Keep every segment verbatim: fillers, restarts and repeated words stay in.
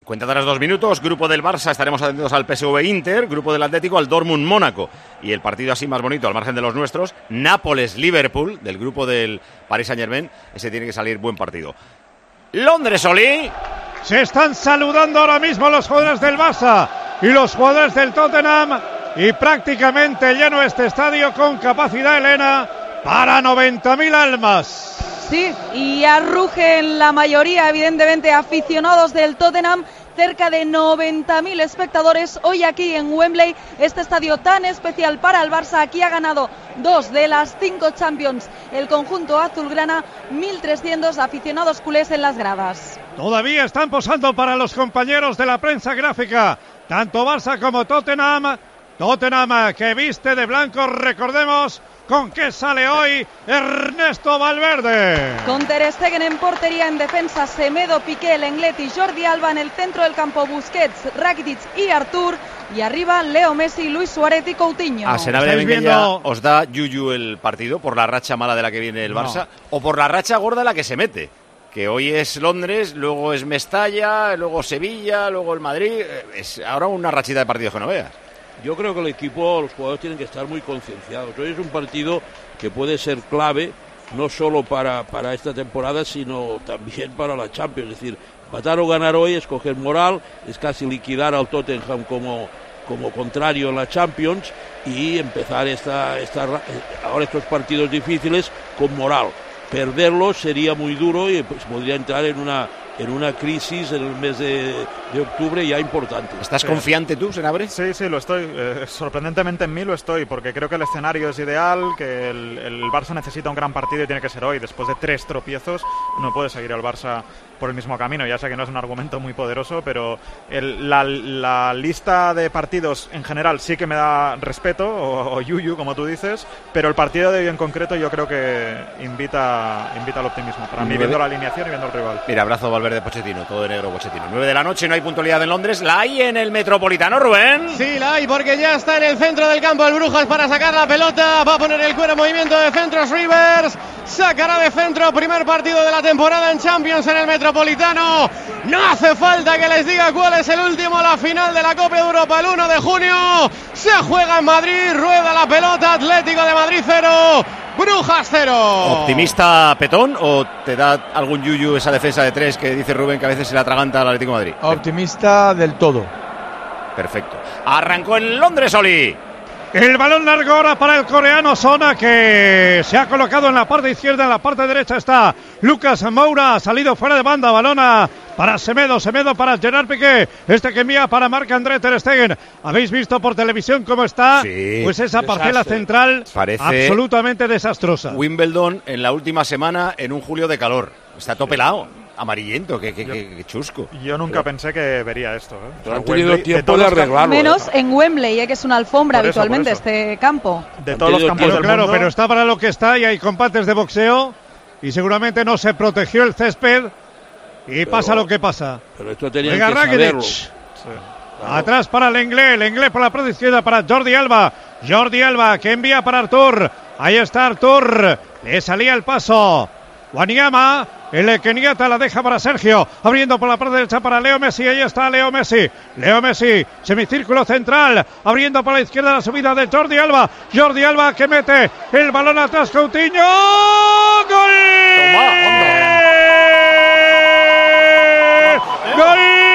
Cuenta de los dos minutos, grupo del Barça, estaremos atentos al P S V Inter, grupo del Atlético al Dortmund Mónaco, y el partido así más bonito, al margen de los nuestros, Nápoles-Liverpool, del grupo del Paris Saint-Germain, ese tiene que salir buen partido. Londres-Oli. Se están saludando ahora mismo los jugadores del Barça y los jugadores del Tottenham, y prácticamente lleno este estadio con capacidad, Elena, para noventa mil almas. Sí, y arrugen la mayoría, evidentemente, aficionados del Tottenham. Cerca de noventa mil espectadores hoy aquí en Wembley, este estadio tan especial para el Barça. Aquí ha ganado dos de las cinco Champions el conjunto azulgrana, mil trescientos aficionados culés en las gradas. Todavía están posando para los compañeros de la prensa gráfica, tanto Barça como Tottenham. Tottenham que viste de blanco, recordemos con qué sale hoy Ernesto Valverde. Con Ter Stegen en portería, en defensa Semedo, Piqué, Lenglet y Jordi Alba, en el centro del campo Busquets, Rakitic y Artur, y arriba Leo Messi, Luis Suárez y Coutinho. A Senabria viendo... ¿Os da yuyu el partido por la racha mala de la que viene el Barça? No. ¿O por la racha gorda en la que se mete? Que hoy es Londres, luego es Mestalla, luego Sevilla, luego el Madrid. Es ahora una rachita de partidos que no veas. Yo creo que el equipo, los jugadores tienen que estar muy concienciados. Hoy es un partido que puede ser clave, no solo para, para esta temporada, sino también para la Champions. Es decir, empatar o ganar hoy es coger moral, es casi liquidar al Tottenham como, como contrario en la Champions y empezar esta, esta, ahora estos partidos difíciles con moral. Perderlos sería muy duro y pues, podría entrar en una... en una crisis en el mes de, de octubre ya importante. ¿Estás sí. confiante tú, Senabre? Sí, sí, lo estoy. Eh, sorprendentemente en mí lo estoy, porque creo que el escenario es ideal, que el, el Barça necesita un gran partido y tiene que ser hoy. Después de tres tropiezos, no puede seguir el Barça por el mismo camino. Ya sé que no es un argumento muy poderoso, pero el, la, la lista de partidos en general sí que me da respeto, o, o yuyu, como tú dices, pero el partido de hoy en concreto yo creo que invita, invita al optimismo. Para mí, viendo la alineación y viendo el rival. Mira, abrazo Valverde de Pochettino, todo de negro Pochettino. nueve de la noche, no hay puntualidad en Londres. ¿La hay en el Metropolitano, Rubén? Sí, la hay, porque ya está en el centro del campo el Brujas para sacar la pelota. Va a poner el cuero en movimiento de centros Rivers. Sacará de centro, primer partido de la temporada en Champions en el Metropolitano. No hace falta que les diga cuál es el último, la final de la Copa de Europa el uno de junio. Se juega en Madrid, rueda la pelota, Atlético de Madrid cero, Brujas cero. ¿Optimista Petón o te da algún yuyu esa defensa de tres que dice Rubén que a veces se le atraganta al Atlético de Madrid? Optimista del todo. Perfecto. Arrancó en Londres, Oli. El balón largo ahora para el coreano Sona, que se ha colocado en la parte izquierda. En la parte derecha está Lucas Moura, ha salido fuera de banda. Balona para Semedo, Semedo para Gerard Piqué, este que envía para Marc-André Ter Stegen. ¿Habéis visto por televisión cómo está? Sí. Pues esa parcela central parece absolutamente desastrosa. Wimbledon en la última semana en un julio de calor. Está todo pelado, amarillento, que, que, que, que chusco. Yo nunca Pero, pensé que vería esto. ¿eh? Pero han tenido Wembley, tiempo de, de arreglarlo. Menos ¿eh? en Wembley, ¿eh? que es una alfombra por eso, habitualmente este campo. De todos los campos del claro, mundo. Pero está para lo que está y hay combates de boxeo y seguramente no se protegió el césped y pero, pasa lo que pasa. Pero esto tenía Venga, que Rakitic. saberlo. Sí. Claro. Atrás para el Lenglet, Lenglet por la parte izquierda para Jordi Alba. Jordi Alba que envía para Artur. Ahí está Artur. Le salía el paso. Wanyama, el Kenyatta la deja para Sergio, abriendo por la parte derecha para Leo Messi. Ahí está Leo Messi, Leo Messi, semicírculo central, abriendo por la izquierda la subida de Jordi Alba. Jordi Alba que mete el balón atrás, Coutinho. ¡Gol! ¡Gol!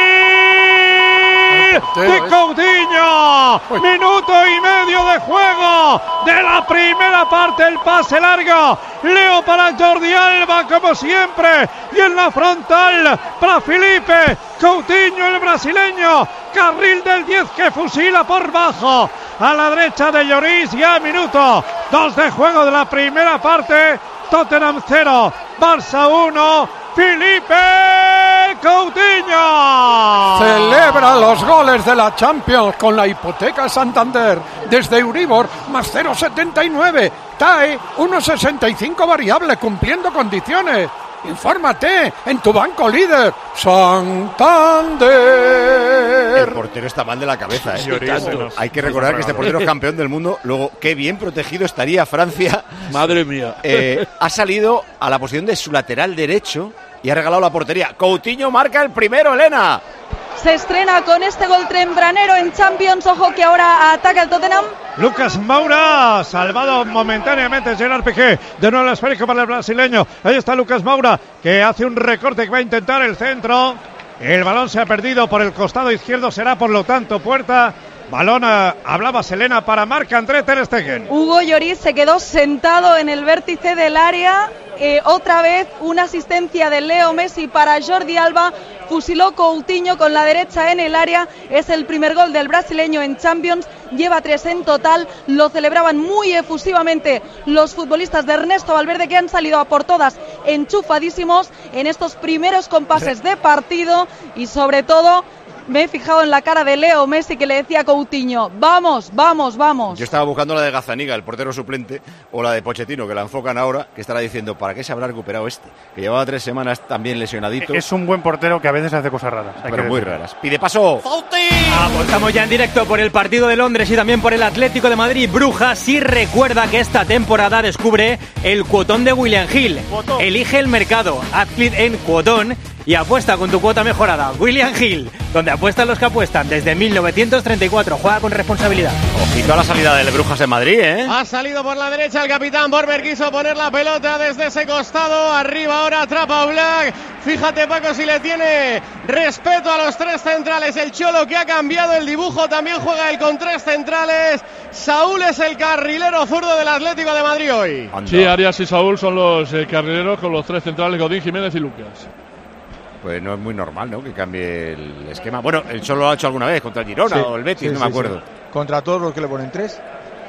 de Coutinho, minuto y medio de juego de la primera parte, el pase largo, Leo para Jordi Alba como siempre, y en la frontal para Felipe Coutinho, el brasileño, carril del diez que fusila por bajo a la derecha de Lloris. Ya minuto dos de juego de la primera parte, Tottenham cero, Barça uno, Felipe Coutinho celebra los goles de la Champions con la hipoteca Santander desde Euribor más cero coma setenta y nueve, T A E uno coma sesenta y cinco variable cumpliendo condiciones. Infórmate en tu banco líder, Santander. El portero está mal de la cabeza, ¿eh? Hay que recordar que este portero es campeón del mundo. Luego, qué bien protegido estaría Francia. Madre mía. Eh, ha salido a la posición de su lateral derecho y ha regalado la portería. Coutinho marca el primero, Elena. se estrena con este gol tempranero en Champions. Ojo que ahora ataca el Tottenham. Lucas Moura, salvado momentáneamente Gerard Piqué, de nuevo el esférico para el brasileño. Ahí está Lucas Moura, que hace un recorte que va a intentar el centro. El balón se ha perdido por el costado izquierdo, será por lo tanto puerta. Balón, eh, hablaba Selena para Marc-André ter Stegen. Hugo Lloris se quedó sentado en el vértice del área. Eh, otra vez una asistencia de Leo Messi para Jordi Alba. Fusiló Coutinho con la derecha en el área. Es el primer gol del brasileño en Champions. Lleva tres en total. Lo celebraban muy efusivamente los futbolistas de Ernesto Valverde, que han salido a por todas enchufadísimos en estos primeros compases de partido. Y sobre todo me he fijado en la cara de Leo Messi, que le decía a Coutinho: vamos, vamos, vamos. Yo estaba buscando la de Gazzaniga, el portero suplente, o la de Pochettino, que la enfocan ahora, que estará diciendo: ¿para qué se habrá recuperado este? Que llevaba tres semanas también lesionadito. Es un buen portero que a veces hace cosas raras. Pero muy raras. Pide paso. Apostamos ya en directo por el partido de Londres y también por el Atlético de Madrid. Brujas sí recuerda que esta temporada descubre el cuotón de William Hill. Cuotón. Elige el mercado, haz clic en cuotón y apuesta con tu cuota mejorada. William Hill, donde apuestan los que apuestan desde mil novecientos treinta y cuatro. Juega con responsabilidad. Ojito a la salida del Brujas en Madrid, ¿eh? Ha salido por la derecha el capitán Borber, quiso poner la pelota desde ese costado. Arriba ahora atrapa Black. Fíjate, Paco, si le tiene respeto a los tres centrales. El Cholo, que ha cambiado el dibujo, también juega él con tres centrales. Saúl es el carrilero zurdo del Atlético de Madrid hoy. Anda. Sí, Arias y Saúl son los eh, carrileros con los tres centrales, Godín, Jiménez y Lucas. Pues no es muy normal, ¿no?, que cambie el esquema. Bueno, el Cholo lo ha hecho alguna vez contra el Girona, sí, o el Betis, sí, no sí, me acuerdo. Sí. Contra todos los que le ponen tres.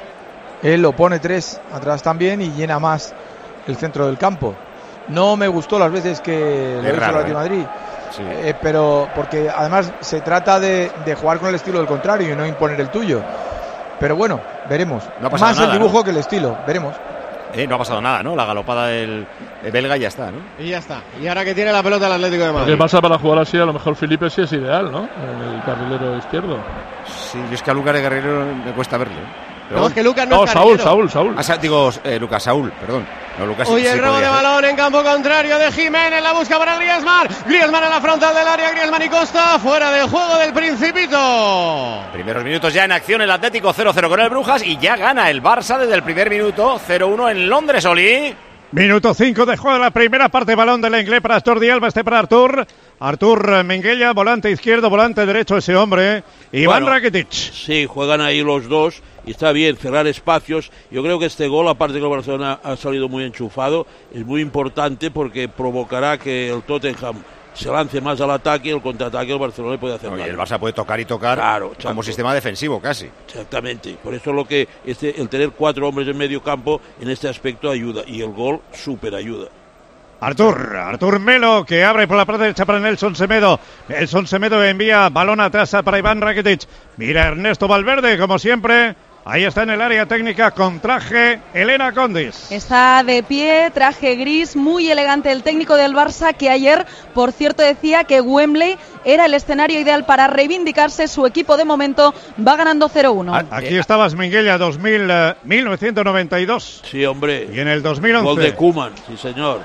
Él lo pone tres atrás también y llena más el centro del campo. No me gustó las veces que lo hizo el Atlético de Madrid. Sí. Eh, pero porque además se trata de, de jugar con el estilo del contrario y no imponer el tuyo. Pero bueno, veremos. No más nada, el dibujo, ¿no?, que el estilo, veremos. Eh, no ha pasado nada, ¿no? La galopada del belga y ya está, ¿no? Y ya está. Y ahora que tiene la pelota el Atlético de Madrid. Lo que pasa para jugar así, a lo mejor Felipe sí es ideal, ¿no? El carrilero izquierdo. Sí, yo es que a Lucas de Guerrero me cuesta verle. Pero no, es que Lucas no, no es Saúl, Saúl, Saúl. Ah, digo, eh, Lucas Saúl, perdón. No, Lucas. Oye, sí, el robo sí de balón en campo contrario de Jiménez, la busca para Griezmann. Griezmann en la frontal del área, Griezmann y Costa, fuera de juego del Principito. Primeros minutos ya en acción, el Atlético cero cero con el Brujas y ya gana el Barça desde el primer minuto, cero uno en Londres, Oli. Minuto cinco de juego de la primera parte, balón del inglés para Jordi Alba, este para Artur. Artur Minguella, volante izquierdo, volante derecho ese hombre. Iván bueno, Rakitic. Sí, juegan ahí los dos y está bien cerrar espacios. Yo creo que este gol, aparte que el Barcelona ha salido muy enchufado, es muy importante porque provocará que el Tottenham se lance más al ataque, el contraataque el Barcelona puede hacer. No, y el Barça puede tocar y tocar, claro, como chanto. Sistema defensivo casi. Exactamente, por eso lo que este, el tener cuatro hombres en medio campo en este aspecto ayuda, y el gol súper ayuda. Artur, Artur Melo, que abre por la parte derecha para Nelson Semedo. Nelson Semedo envía balón atrás para Iván Rakitic. Mira Ernesto Valverde, como siempre. Ahí está en el área técnica con traje Elena Condis. Está de pie, traje gris, muy elegante el técnico del Barça, que ayer, por cierto, decía que Wembley era el escenario ideal para reivindicarse. Su equipo de momento va ganando cero uno. Aquí estabas, Minguella, dos mil, uh, mil novecientos noventa y dos. Sí, hombre. Y en el dos mil once. Gol de Koeman, sí señor.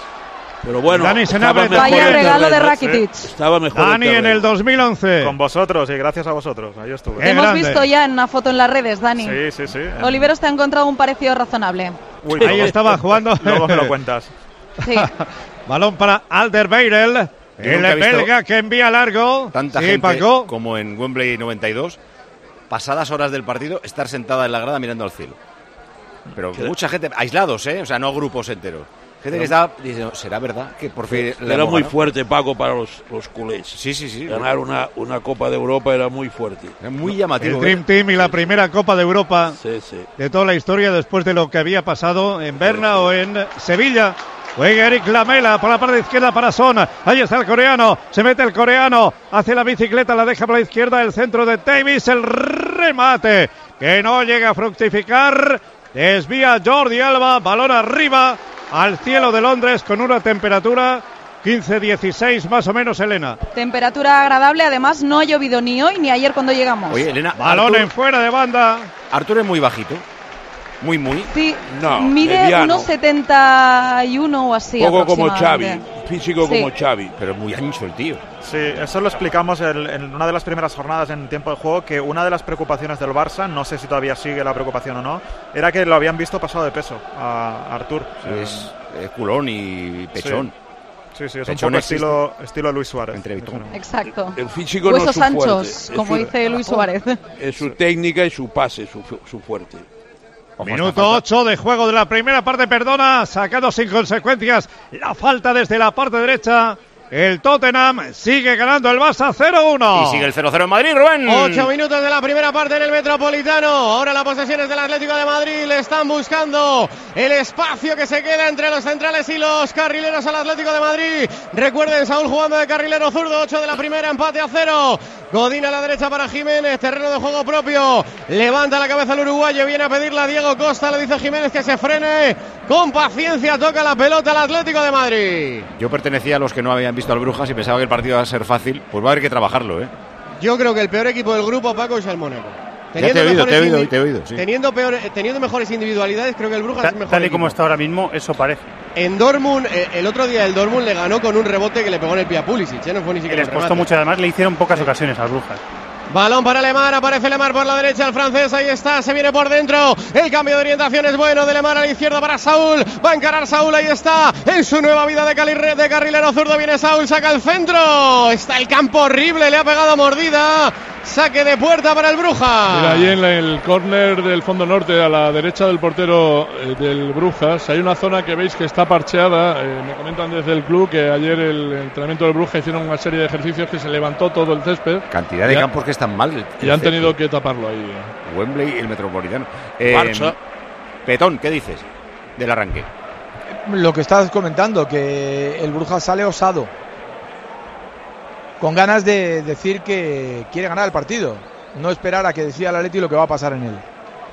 Pero bueno, Dani Senabre, vaya regalo de Rakitic. Estaba mejor. Dani en el dos mil once. Con vosotros y gracias a vosotros. Ahí estuve. Te hemos grande. visto ya en una foto en las redes, Dani. Sí, sí, sí. Oliveros te ha encontrado un parecido razonable. Uy, ahí estaba jugando. Luego me lo cuentas. Sí. Balón para Alderweireld. El belga que envía largo. Tanta sí, gente Paco. como en Wembley noventa y dos, pasadas horas del partido, estar sentada en la grada mirando al cielo. Pero ¿qué? Mucha gente, aislados, ¿eh? O sea, no grupos enteros. Gente que está diciendo, ¿será verdad que por fin era muy fuerte, Paco, para los, los culés? Sí, sí, sí. Ganar una, una Copa de Europa era muy fuerte. Era muy llamativo. El Dream ¿eh? Team y la primera Copa de Europa sí, sí. de toda la historia después de lo que había pasado en Berna sí, sí. o en Sevilla. Juega Eric Lamela por la parte izquierda para Son. Ahí está el coreano. Se mete el coreano. Hace la bicicleta, la deja por la izquierda. El centro de Davis. El remate que no llega a fructificar. Desvía Jordi Alba. Balón arriba al cielo de Londres con una temperatura quince dieciséis más o menos, Elena. Temperatura agradable, además no ha llovido ni hoy ni ayer cuando llegamos. Oye, Elena, balón Artur, en fuera de banda. Artur es muy bajito. Muy, muy. Sí, no, mide mediano. uno setenta y uno o así. Poco como Xavi, físico sí. como Xavi. Pero muy ancho el tío. Sí, eso lo explicamos el, en una de las primeras jornadas en tiempo de juego, que una de las preocupaciones del Barça, no sé si todavía sigue la preocupación o no, era que lo habían visto pasado de peso a, a Artur. Sí, eh, es, es culón y pechón. Sí, sí, sí es pechón un poco estilo, estilo Luis Suárez. Exacto. El físico Huesos no es su anchos, fuerte. como es su, dice Luis Suárez. Es su técnica y su pase, su, su fuerte. Minuto ocho de juego de la primera parte, perdona, sacado sin consecuencias la falta desde la parte derecha. El Tottenham sigue ganando el Barça cero uno. Y sigue el cero cero en Madrid, Rubén. Ocho minutos de la primera parte en el Metropolitano. Ahora las posesiones del Atlético de Madrid le están buscando el espacio que se queda entre los centrales y los carrileros al Atlético de Madrid. Recuerden, Saúl jugando de carrilero zurdo, ocho de la primera, empate a cero. Godín a la derecha para Jiménez, terreno de juego propio. Levanta la cabeza el uruguayo, viene a pedirle a Diego Costa, le dice Jiménez que se frene. Con paciencia toca la pelota al Atlético de Madrid. Yo pertenecía a los que no habían visto al Brujas y pensaba que el partido iba a ser fácil. Pues va a haber que trabajarlo, ¿eh? Yo creo que el peor equipo del grupo, Paco, es el Mónaco. Ya te he oído, te he oído, te he oído, sí. Teniendo, peor, teniendo mejores individualidades, creo que el Brujas Ta, es mejor Tal y equipo. como está ahora mismo, eso parece. En Dortmund, eh, el otro día el Dortmund le ganó con un rebote que le pegó en el pie a Pulisic, ¿eh? No fue ni siquiera Les un costó remate. mucho, además le hicieron pocas ocasiones al Brujas. Balón para Lemar, aparece Lemar por la derecha, el francés, ahí está, se viene por dentro, el cambio de orientación es bueno de Lemar a la izquierda para Saúl, va a encarar Saúl, ahí está, en su nueva vida de, calirre, de carrilero zurdo viene Saúl, saca el centro, está el campo horrible, le ha pegado mordida, saque de puerta para el Brujas. Mira, ahí en la, el córner del fondo norte, a la derecha del portero eh, del Brujas, hay una zona que veis que está parcheada, eh, me comentan desde el club que ayer el, el entrenamiento del Brujas hicieron una serie de ejercicios que se levantó todo el césped. Cantidad de ya, campos que están mal. El, y han tenido que taparlo ahí. Wembley y el Metropolitano. Eh, Barça. Petón, ¿qué dices del arranque? Lo que estás comentando, que el Brujas sale osado, con ganas de decir que quiere ganar el partido, no esperar a que decida el Atleti lo que va a pasar en él.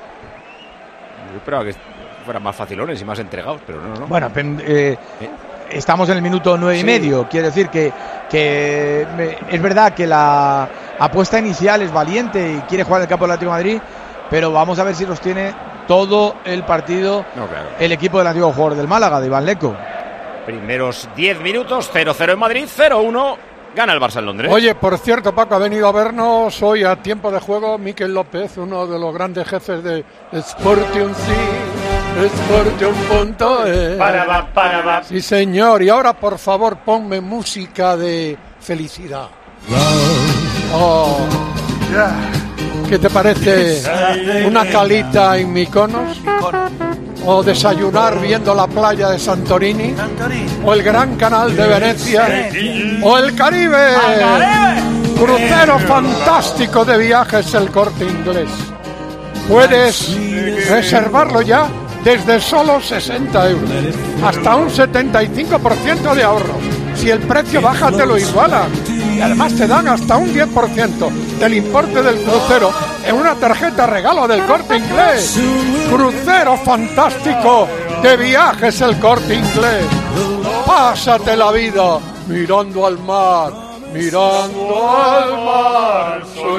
Yo esperaba que fueran más facilones y más entregados, pero no, no. Bueno, eh, ¿Eh? estamos en el minuto nueve sí. y medio, quiere decir que, que es verdad que la apuesta inicial es valiente y quiere jugar en el campo del Atlético de Madrid, pero vamos a ver si los tiene todo el partido no, claro. el equipo del antiguo jugador del Málaga, de Iván Leco. Primeros diez minutos, cero cero en Madrid, cero uno, gana el Barça en Londres. Oye, por cierto, Paco, ha venido a vernos hoy a tiempo de juego Miquel López, uno de los grandes jefes de Sportium sí, Sportium punto es. Para, para, para. Sí, señor, y ahora por favor ponme música de felicidad. Oh. ¿Qué te parece una calita en Mykonos? ¿O desayunar viendo la playa de Santorini? ¿O el Gran Canal de Venecia? ¿O el Caribe? Crucero fantástico de Viajes El Corte Inglés. Puedes reservarlo ya desde solo sesenta euros. Hasta un setenta y cinco por ciento de ahorro. Si el precio baja te lo iguala. Y además te dan hasta un diez por ciento del importe del crucero en una tarjeta regalo del Corte Inglés. Crucero fantástico de Viajes El Corte Inglés. Pásate la vida mirando al mar, mirando al mar.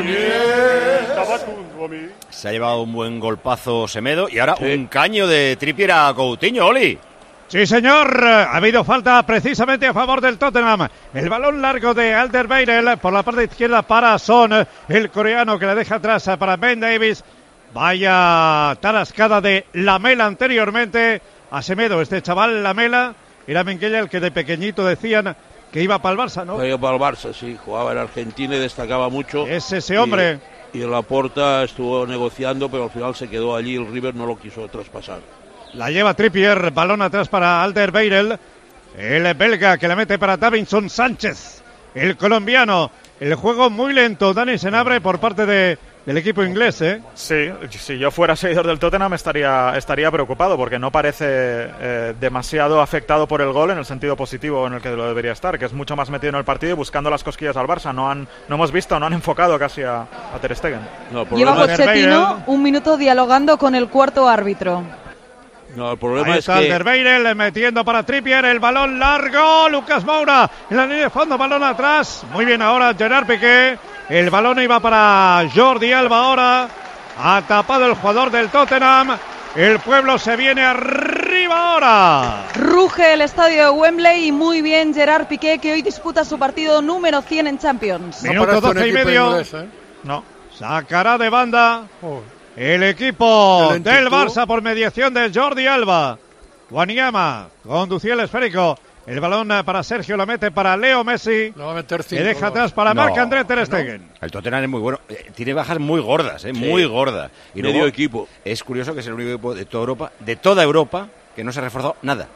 Soñé. Se ha llevado un buen golpazo Semedo y ahora sí. un caño de Trippier a Coutinho, Oli. Sí, señor, ha habido falta precisamente a favor del Tottenham. El balón largo de Alderweireld por la parte izquierda para Son, el coreano que le deja atrás para Ben Davies. Vaya tarascada de Lamela anteriormente a Semedo. Este chaval Lamela era Menguella, el que de pequeñito decían que iba para el Barça, ¿no? Iba para el Barça, sí, jugaba en Argentina y destacaba mucho. Es ese hombre. Y, y el Laporta estuvo negociando, pero al final se quedó allí, el River no lo quiso traspasar. La lleva Trippier, balón atrás para Alderweireld, el belga que la mete para Davinson Sánchez, el colombiano. El juego muy lento, Dani Senabre, por parte de, del equipo inglés, ¿eh? Sí, si yo fuera seguidor del Tottenham estaría, estaría preocupado porque no parece eh, demasiado afectado por el gol en el sentido positivo en el que lo debería estar, que es mucho más metido en el partido y buscando las cosquillas al Barça. No han, no hemos visto, no han enfocado casi a, a Ter Stegen. No, lleva Pochettino un minuto dialogando con el cuarto árbitro. No, el problema Ahí es está que... Alderweireld metiendo para Trippier, el balón largo, Lucas Moura en la línea de fondo, balón atrás, muy bien ahora Gerard Piqué, el balón iba para Jordi Alba ahora, ha tapado el jugador del Tottenham, El pueblo se viene arriba ahora. Ruge el estadio de Wembley y muy bien Gerard Piqué, que hoy disputa su partido número cien en Champions. Minuto doce y medio. Inglés, ¿eh? No. Sacará de banda oh. el equipo el del Barça por mediación de Jordi Alba. Wanyama conducía el esférico. El balón para Sergio, lo mete para Leo Messi. Lo va a meter cinco, le deja no. atrás para no, Marc-André Ter Stegen. No. El Tottenham es muy bueno. Eh, tiene bajas muy gordas, eh, sí. muy gordas. Y medio luego, equipo. Es curioso que es el único equipo de toda Europa, de toda Europa, que no se ha reforzado nada.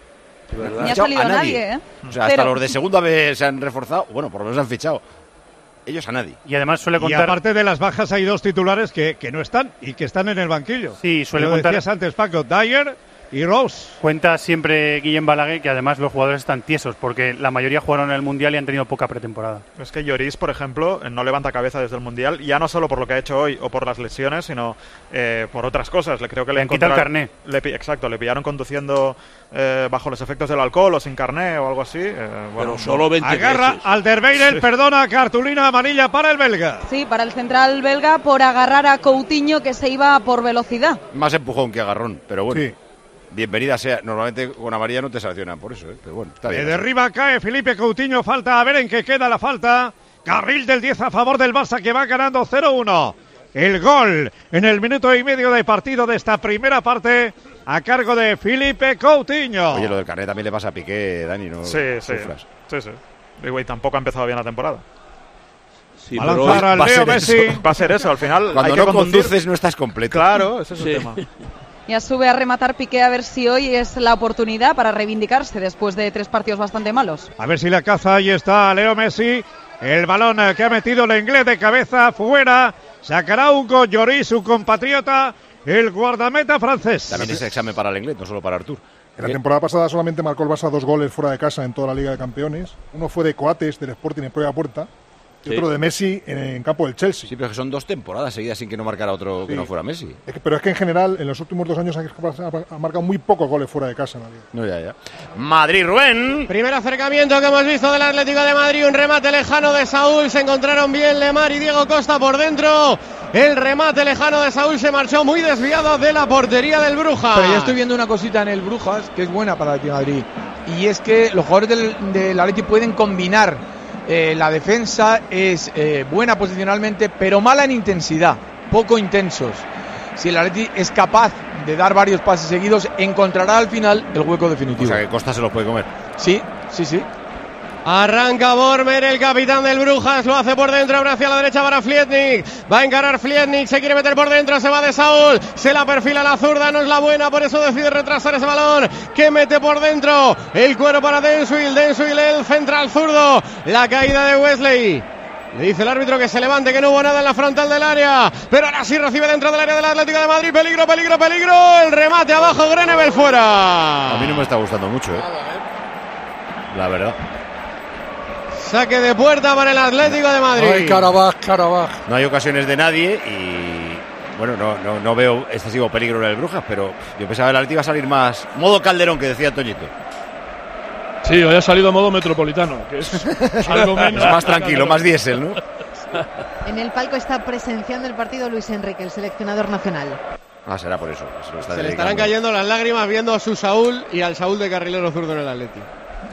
No ha salido a nadie, nadie ¿eh? O sea, hasta Pero... los de segunda vez se han reforzado. Bueno, por lo menos han fichado. Ellos a nadie. Y además suele contar... Y aparte de las bajas hay dos titulares que, que no están y que están en el banquillo. Sí, suele lo contar... decías antes, Paco, Dyer y Rose. Cuenta siempre Guillem Balaguer que además los jugadores están tiesos porque la mayoría jugaron en el Mundial y han tenido poca pretemporada. Es que Lloris, por ejemplo, no levanta cabeza desde el Mundial, ya no solo por lo que ha hecho hoy o por las lesiones, sino eh, por otras cosas. Le creo que le, le han quitado el carné. Le, exacto, le pillaron conduciendo eh, bajo los efectos del alcohol o sin carné o algo así. Eh, bueno, Pero solo veinte Agarra meses. Alderweireld, sí. Perdona, cartulina amarilla para el belga. Sí, para el central belga por agarrar a Coutinho, que se iba por velocidad. Más empujón que agarrón, pero bueno. Sí. Bienvenida sea. Normalmente con amarilla no te sancionan por eso, ¿eh? Pero bueno, está bien. De derriba cae Felipe Coutinho, falta a ver en qué queda la falta. Carril del diez a favor del Barça, que va ganando cero uno. El gol en el minuto y medio de partido de esta primera parte a cargo de Felipe Coutinho. Oye, lo del carnet también le pasa a Piqué, Dani, ¿no? Sí, sí, sí, sí. Digo, y tampoco ha empezado bien la temporada. Sí, a lanzar al Leo Messi. Va a ser eso, al final. Cuando hay no que conduces no estás completo. Claro, ese es sí. el tema. Ya sube a rematar Piqué a ver si hoy es la oportunidad para reivindicarse después de tres partidos bastante malos. A ver si la caza, ahí está Leo Messi. El balón que ha metido el inglés de cabeza fuera. Sacará Hugo Lloris, su compatriota, el guardameta francés. También es examen para el inglés, no solo para Artur. En la temporada pasada solamente marcó el Barça dos goles fuera de casa en toda la Liga de Campeones. Uno fue de Coates, del Sporting en propia puerta. Y sí. otro de Messi en, en campo del Chelsea. Sí, pero que son dos temporadas seguidas sin que no marcara otro sí. que no fuera Messi. Es que, pero es que en general, en los últimos dos años ha, ha marcado muy pocos goles fuera de casa en la Liga. No, ya, ya. Madrid, Rubén. Primer acercamiento que hemos visto del Atlético de Madrid. Un remate lejano de Saúl. Se encontraron bien Lemar y Diego Costa por dentro. El remate lejano de Saúl se marchó muy desviado de la portería del Brujas. Pero yo estoy viendo una cosita en el Brujas que es buena para el Atlético de Madrid. Y es que los jugadores del, del Atlético pueden combinar. Eh, la defensa es eh, buena posicionalmente, pero mala en intensidad, poco intensos. Si el Atleti es capaz de dar varios pases seguidos, encontrará al final el hueco definitivo. O sea que Costa se los puede comer. Sí, sí, sí. Arranca Bormer, el capitán del Brujas, lo hace por dentro, abre hacia la derecha para Flietnik, va a encarar Flietnik, se quiere meter por dentro, se va de Saúl, se la perfila la zurda, no es la buena, por eso decide retrasar ese balón, que mete por dentro, el cuero para Denswil, Denswil el central zurdo, la caída de Wesley. Le dice el árbitro que se levante, que no hubo nada en la frontal del área, pero ahora sí recibe dentro del área del Atlético de Madrid, peligro, peligro, peligro, el remate abajo, Grenevel fuera. A mí no me está gustando mucho, ¿eh? La verdad. Saque de puerta para el Atlético de Madrid. Ay, Carabaj, Carabaj. No hay ocasiones de nadie y... Bueno, no, no, no veo excesivo peligro en el Brujas, pero yo pensaba que el Atlético iba a salir más... Modo Calderón, que decía Toñito. Sí, hoy ha salido modo metropolitano, que es algo menos... Es más tranquilo, más diésel, ¿no? En el palco está presenciando el partido Luis Enrique, el seleccionador nacional. Ah, será por eso. Se, lo está se le estarán cayendo las lágrimas viendo a su Saúl y al Saúl de carrilero zurdo en el Atlético.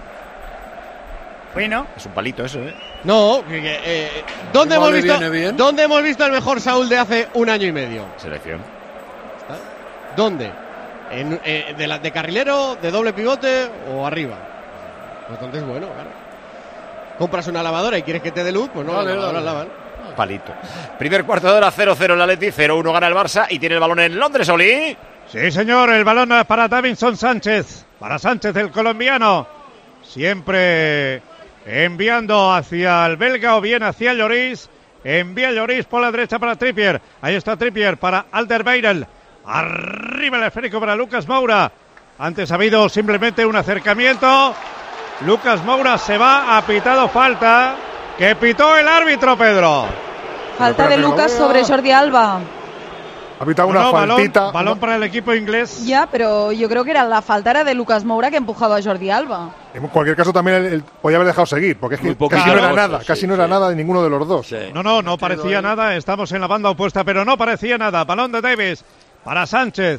Bueno. Es un palito eso, ¿eh? No, eh, eh, ¿dónde, hemos visto, ¿dónde hemos visto el mejor Saúl de hace un año y medio? Selección. ¿Dónde? En, eh, de, la, ¿De carrilero, de doble pivote o arriba? Pues entonces, bueno, claro. Compras una lavadora y quieres que te dé luz, pues no, vale, la lavadora lavan. Palito. Primer cuarto de hora, cero cero el Atleti, cero uno gana el Barça y tiene el balón en Londres, Oli. Sí, señor, el balón para Davinson Sánchez. Para Sánchez, el colombiano. Siempre enviando hacia el belga o bien hacia Lloris. Envía Lloris por la derecha para Trippier. Ahí está Trippier para Alderweireld. Arriba el esférico para Lucas Moura. Antes ha habido simplemente un acercamiento. Lucas Moura se va, ha pitado falta. Que pitó el árbitro, Pedro. Falta de Lucas sobre Jordi Alba. Ha pitado una no, faltita. Balón, balón para el equipo inglés. Ya, pero yo creo que era la falta era de Lucas Moura que empujaba a Jordi Alba. En cualquier caso también el, el, podía haber dejado seguir, porque es que casi no era nada, casi no era nada de ninguno de los dos. Sí. No, no, no parecía nada, estamos en la banda opuesta, pero no parecía nada. Balón de Davis para Sánchez.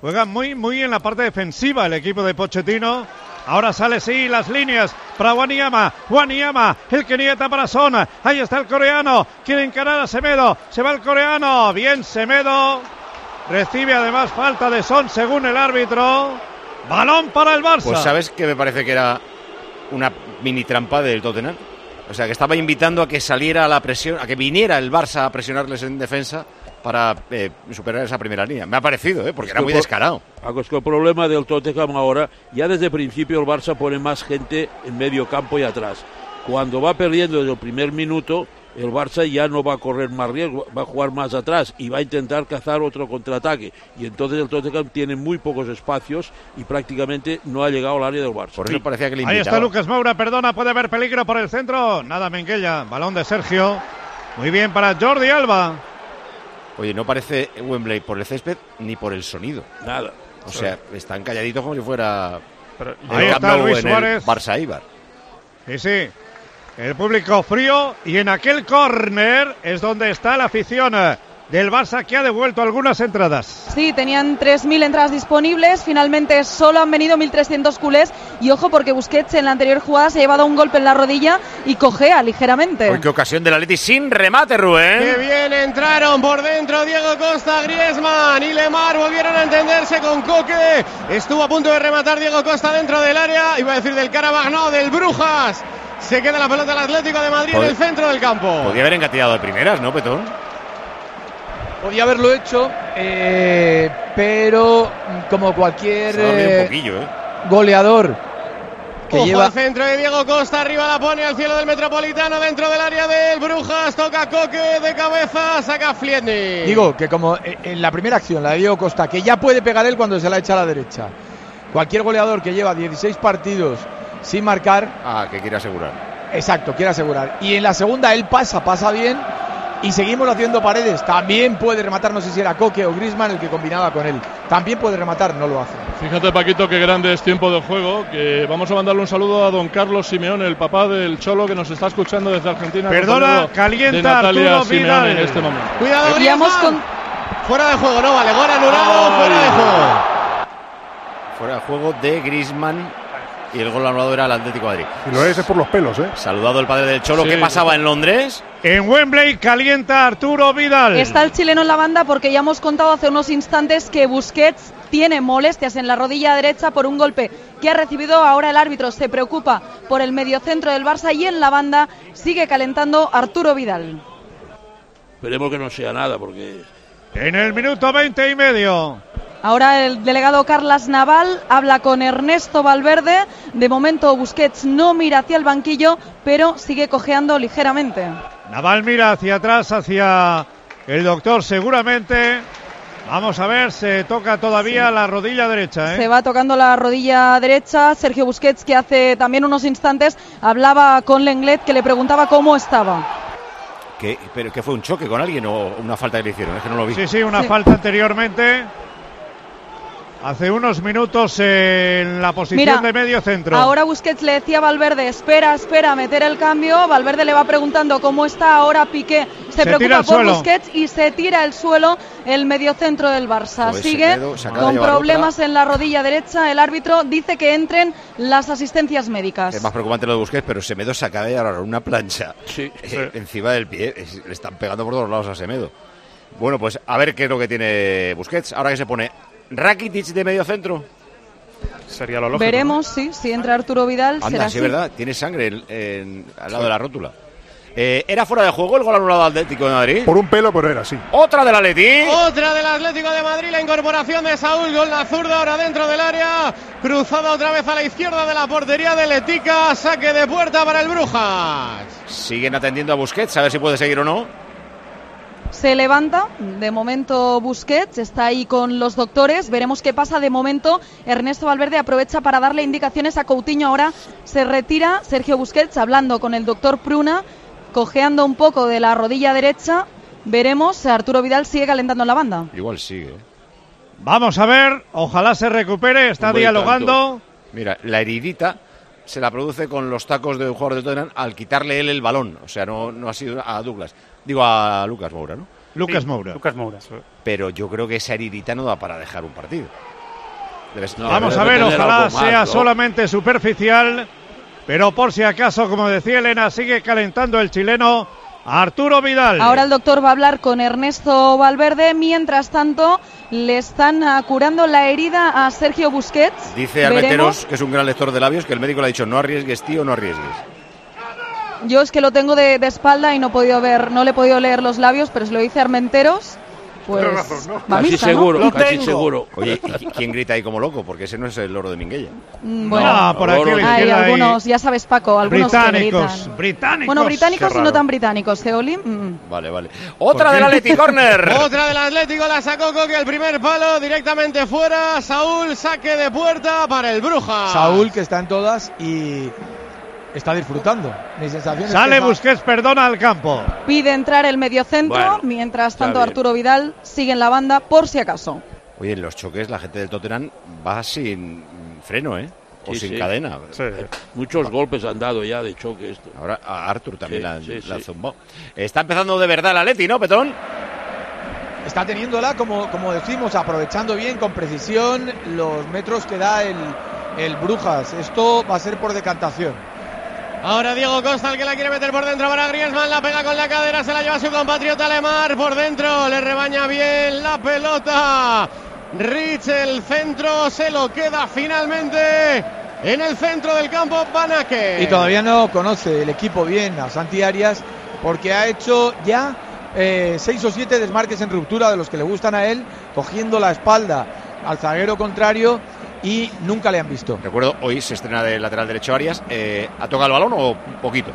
Juega muy, muy en la parte defensiva el equipo de Pochettino. Ahora sale, sí, las líneas para Wanyama. Wanyama, el que nieta para Son. Ahí está el coreano. Quiere encarar a Semedo. Se va el coreano. Bien, Semedo. Recibe además falta de Son según el árbitro. Balón para el Barça. Pues sabes que me parece que era una mini trampa del Tottenham. O sea, que estaba invitando a que saliera la presión, a que viniera el Barça a presionarles en defensa para eh, superar esa primera línea. Me ha parecido, ¿eh? Porque es era muy descarado. Es que el problema del Tottenham ahora, ya desde el principio el Barça pone más gente en medio campo y atrás. Cuando va perdiendo desde el primer minuto, el Barça ya no va a correr más riesgo, va a jugar más atrás y va a intentar cazar otro contraataque. Y entonces el Tottenham tiene muy pocos espacios y prácticamente no ha llegado al área del Barça. Por eso sí. Parecía que le invitaba. Ahí está Lucas Moura, perdona, puede haber peligro por el centro. Nada, Menguella, balón de Sergio. Muy bien para Jordi Alba. Oye, no parece Wembley por el césped ni por el sonido. Nada. O sea, están calladitos como si fuera Pero, ahí está Luis Suárez. Barça Eibar. Sí, sí. El público frío y en aquel córner es donde está la afición del Barça que ha devuelto algunas entradas. Sí, tenían tres mil entradas disponibles, finalmente solo han venido mil trescientos culés y ojo porque Busquets en la anterior jugada se ha llevado un golpe en la rodilla y cojea ligeramente. Hoy qué ocasión del Atleti sin remate, Rubén. Qué bien entraron por dentro Diego Costa, Griezmann y Lemar volvieron a entenderse con Coque. Estuvo a punto de rematar Diego Costa dentro del área, iba a decir del Karabaj, no, del Brujas. Se queda la pelota al Atlético de Madrid en el centro del campo. Podía haber engatillado de primeras, ¿no, Petón? Podía haberlo hecho, eh, pero como cualquier eh, un poquillo, eh. goleador que Ojo lleva... al centro de Diego Costa, arriba la pone al cielo del Metropolitano, dentro del área del Brujas, toca Coque de cabeza, saca Fliedny. Digo que como en la primera acción, la de Diego Costa, que ya puede pegar él cuando se la echa a la derecha. Cualquier goleador que lleva dieciséis partidos sin marcar... Ah, que quiere asegurar. Exacto, quiere asegurar. Y en la segunda él pasa, pasa bien... Y seguimos haciendo Paredes, también puede rematar, no sé si era Coque o Griezmann el que combinaba con él. También puede rematar, no lo hace. Fíjate, Paquito, qué grande es tiempo de juego, que vamos a mandarle un saludo a don Carlos Simeone, el papá del Cholo, que nos está escuchando desde Argentina. Perdona, calienta Arturo Vidal en este momento. Cuidado, Griezmann. Con... Fuera de juego, no vale, gol anulado, oh, fuera de juego. Fuera de juego de Griezmann. Y el gol anulado era el Atlético de Madrid. Y lo es, es por los pelos, ¿eh? Saludado el padre del Cholo. Sí. ¿Qué pasaba en Londres? En Wembley calienta Arturo Vidal. Está el chileno en la banda porque ya hemos contado hace unos instantes que Busquets tiene molestias en la rodilla derecha por un golpe que ha recibido. Ahora el árbitro se preocupa por el mediocentro del Barça y en la banda sigue calentando Arturo Vidal. Esperemos que no sea nada porque... En el minuto veinte y medio... Ahora el delegado Carlas Naval habla con Ernesto Valverde. De momento Busquets no mira hacia el banquillo, pero sigue cojeando ligeramente. Naval mira hacia atrás, hacia el doctor seguramente. Vamos a ver, se toca todavía sí. la rodilla derecha, ¿eh? Se va tocando la rodilla derecha. Sergio Busquets, que hace también unos instantes hablaba con Lenglet, que le preguntaba cómo estaba. ¿Qué, pero, ¿Qué fue un choque con alguien o una falta que le hicieron? Es que no lo vi. Sí, sí, una sí. falta anteriormente. Hace unos minutos en la posición Mira, de medio centro. Ahora Busquets le decía a Valverde, espera, espera, meter el cambio. Valverde le va preguntando cómo está. Ahora Piqué se, se preocupa por Busquets y se tira al suelo el mediocentro del Barça. Pues Sigue quedó, con problemas otra. en la rodilla derecha. El árbitro dice que entren las asistencias médicas. Es más preocupante lo de Busquets, pero Semedo se acaba de agarrar una plancha sí, eh, sí. encima del pie. Es, le están pegando por todos lados a Semedo. Bueno, pues a ver qué es lo que tiene Busquets. Ahora que se pone Rakitic de medio centro. Sería lo lógico. Veremos, ¿no? sí, si entra Arturo Vidal. Anda, será sí, así. verdad, tiene sangre en, en, al lado sí. de la rótula. Eh, ¿Era fuera de juego el gol anulado al Atlético de Madrid? Por un pelo, pero era así. Otra del Atleti. Otra del Atlético de Madrid, la incorporación de Saúl con la zurda ahora dentro del área. Cruzada otra vez a la izquierda de la portería de Letica. Saque de puerta para el Brujas. Siguen atendiendo a Busquets, a ver si puede seguir o no. Se levanta, de momento Busquets está ahí con los doctores, veremos qué pasa. De momento Ernesto Valverde aprovecha para darle indicaciones a Coutinho. Ahora se retira Sergio Busquets hablando con el doctor Pruna, cojeando un poco de la rodilla derecha. Veremos, Arturo Vidal sigue calentando en la banda. Igual sigue. Vamos a ver, ojalá se recupere, está Hombre, dialogando. Mira, la heridita se la produce con los tacos de un jugador de Tottenham al quitarle él el balón. O sea, no, no ha sido a Douglas. Digo a Lucas Moura, ¿no? Lucas Sí, Moura. Lucas Moura. Pero yo creo que esa heridita no da para dejar un partido. Debes- No, Vamos a debe ver, tener ojalá algo más, sea ¿no? solamente superficial, pero por si acaso, como decía Elena, sigue calentando el chileno Arturo Vidal. Ahora el doctor va a hablar con Ernesto Valverde. Mientras tanto, le están ah, curando la herida a Sergio Busquets. Dice Veremos. Armenteros, que es un gran lector de labios, que el médico le ha dicho no arriesgues, tío, no arriesgues. Yo es que lo tengo de, de espalda y no he podido ver, no le he podido leer los labios, pero se lo dice Armenteros. Pues Tienes razón, ¿no? va a Casi misa, seguro, ¿no? casi seguro. Oye, ¿y ¿quién grita ahí como loco? Porque ese no es el loro de Minguella. Mm, Bueno, Ah, por aquí a la hay izquierda hay algunos, ya sabes Paco, algunos que británicos, gritan. británicos. Bueno, británicos Qué y no raro. tan británicos, Geoli. Mm. Vale, vale. Otra del Atleti, corner. Otra del Atlético, la sacó Coque, el primer palo directamente fuera. Saúl, saque de puerta para el Brujas. Saúl, que está en todas y está disfrutando. Mi sensación es Sale que Busquets, perdona al campo. Pide entrar el mediocentro, Bueno, mientras está tanto bien. Arturo Vidal sigue en la banda por si acaso. Oye, en los choques la gente del Tottenham va sin freno, ¿eh? O Sí, sin sí. cadena. Muchos golpes han dado ya de choque esto. Ahora a Arthur también Sí, la, sí, la sí. zumbó. Está empezando de verdad el Atleti, ¿no, Petón? está teniéndola, como, como decimos, aprovechando bien, con precisión, los metros que da el, el Brujas. Esto va a ser por decantación. Ahora Diego Costa, el que la quiere meter por dentro para Griezmann, la pega con la cadera, se la lleva su compatriota Lemar por dentro, le rebaña bien la pelota. Rich, el centro, se lo queda finalmente en el centro del campo Van Aken. Y todavía no conoce el equipo bien a Santi Arias, porque ha hecho ya eh, seis o siete desmarques en ruptura de los que le gustan a él, cogiendo la espalda al zaguero contrario, y nunca le han visto. Recuerdo, hoy se estrena de lateral derecho Arias. Eh, ¿Ha tocado el balón o poquito?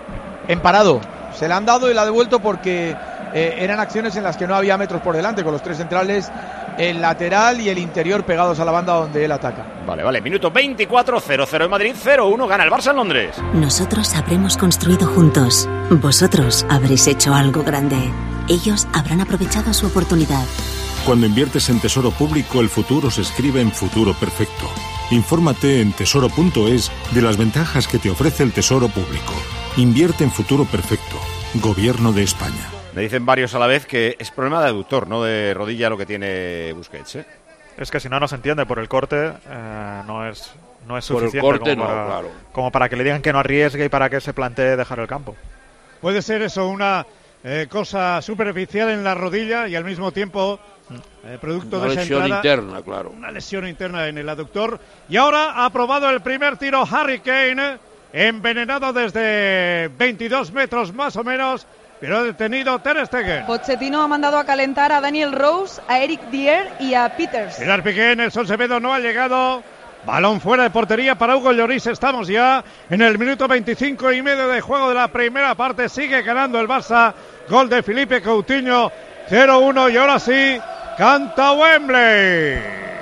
En parado, se la han dado y la ha devuelto porque eh, eran acciones en las que no había metros por delante, con los tres centrales, el lateral y el interior pegados a la banda donde él ataca. Vale, vale. Minuto veinticuatro, cero cero en Madrid, cero uno gana el Barça en Londres. Nosotros habremos construido juntos. Vosotros habréis hecho algo grande. Ellos habrán aprovechado su oportunidad. Cuando inviertes en Tesoro Público, el futuro se escribe en Futuro Perfecto. Infórmate en tesoro punto es de las ventajas que te ofrece el Tesoro Público. Invierte en Futuro Perfecto. Gobierno de España. Me dicen varios a la vez que es problema de aductor, no de rodilla lo que tiene Busquets, ¿eh? Es que si no, no se entiende. Por el corte eh, no es no es Por el suficiente corte como, no, para, claro. como para que le digan que no arriesgue y para que se plantee dejar el campo. Puede ser eso una eh, cosa superficial en la rodilla y al mismo tiempo eh, producto Una de esa lesión entrada, interna, claro. una lesión interna en el aductor. Y ahora ha probado el primer tiro Harry Kane, envenenado desde veintidós metros más o menos, pero ha detenido Ter Stegen. Pochettino ha mandado a calentar a Daniel Rose, a Eric Dier y a Peters. Pilar Piqué, Nelson Semedo no ha llegado. Balón fuera de portería para Hugo Lloris. Estamos ya en el minuto veinticinco y medio de juego de la primera parte. Sigue ganando el Barça. Gol de Felipe Coutinho. cero uno y ahora sí, canta Wembley.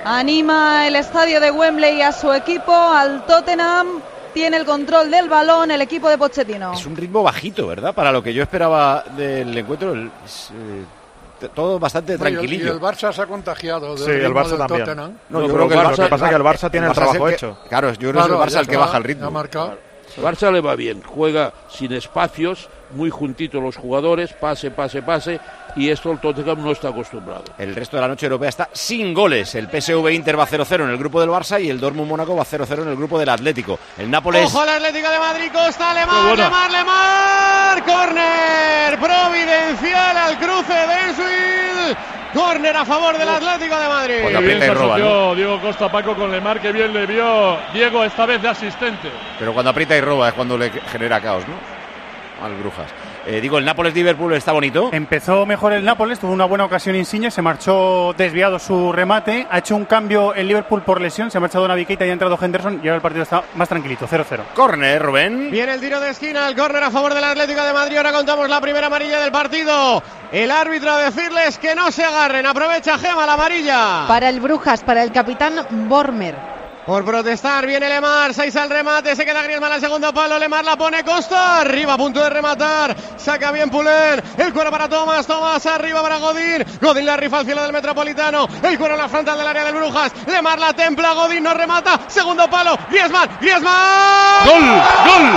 Anima el estadio de Wembley a su equipo, al Tottenham. Tiene el control del balón el equipo de Pochettino. Es un ritmo bajito, ¿verdad? Para lo que yo esperaba del encuentro. el- es, eh, t- todo bastante Bueno, y el- tranquilillo. Y el Barça se ha contagiado del Sí, el ritmo Barça del también. Tottenham. No, No, yo pero creo que el Barça- Barça, lo que pasa es que el Barça tiene el es trabajo que- hecho. Claro, yo creo que Claro, es el ya Barça el que está, baja el ritmo. ha marcado. El Barça le va bien, juega sin espacios, muy juntitos los jugadores, pase, pase, pase, y esto el Tottenham no está acostumbrado. El resto de la noche europea está sin goles. El P S V Inter va cero cero en el grupo del Barça y el Dortmund Mónaco va cero cero en el grupo del Atlético. El Nápoles... Ojo al Atlético de Madrid, Costa, Qué Lemar, buena. Lemar, Lemar, córner providencial al cruce de Enfield, córner a favor del Atlético de Madrid. Qué bien se asoció Diego Costa, Paco, con Lemar, que bien le vio Diego esta vez de asistente. Pero cuando aprieta y roba es cuando le genera caos, ¿no? Al Brujas. Eh, digo, el Nápoles-Liverpool está bonito. Empezó mejor el Nápoles, tuvo una buena ocasión Insigne, se marchó desviado su remate, ha hecho un cambio el Liverpool por lesión, se ha marchado Naby Keita y ha entrado Henderson y ahora el partido está más tranquilito, cero cero. Córner, Rubén. Viene el tiro de esquina, el córner a favor del Atlético de Madrid. Ahora contamos la primera amarilla del partido. El árbitro a decirles que no se agarren. Aprovecha Gema la amarilla. Para el Brujas, para el capitán Bormer. Por protestar viene Lemar, seis al remate, se queda Griezmann al segundo palo, Lemar la pone Costa, arriba a punto de rematar, saca bien Pulén, el cuero para Tomás, Tomás arriba para Godín, Godín la rifa al cielo del Metropolitano, el cuero en la frontal del área del Brujas, Lemar la templa, Godín no remata, segundo palo, Griezmann, Griezmann. ¡Gol! ¡Gol!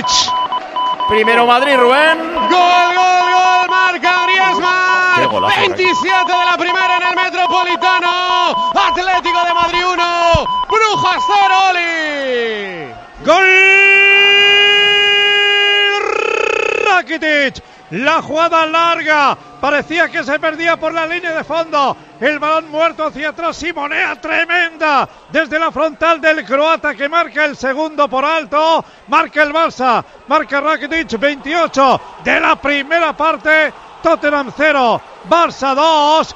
Rakitic. Primero Madrid, Rubén. Gol, gol, gol. Marca Griezmann. Qué golazo, veintisiete de la primera en el Metropolitano. Atlético de Madrid uno. Brujas cero, Oli. Gol. Rakitic. La jugada larga. Parecía que se perdía por la línea de fondo. El balón muerto hacia atrás. Simonea tremenda desde la frontal del croata que marca el segundo por alto. Marca el Barça. Marca Rakitic. veintiocho de la primera parte. Tottenham cero. Barça dos.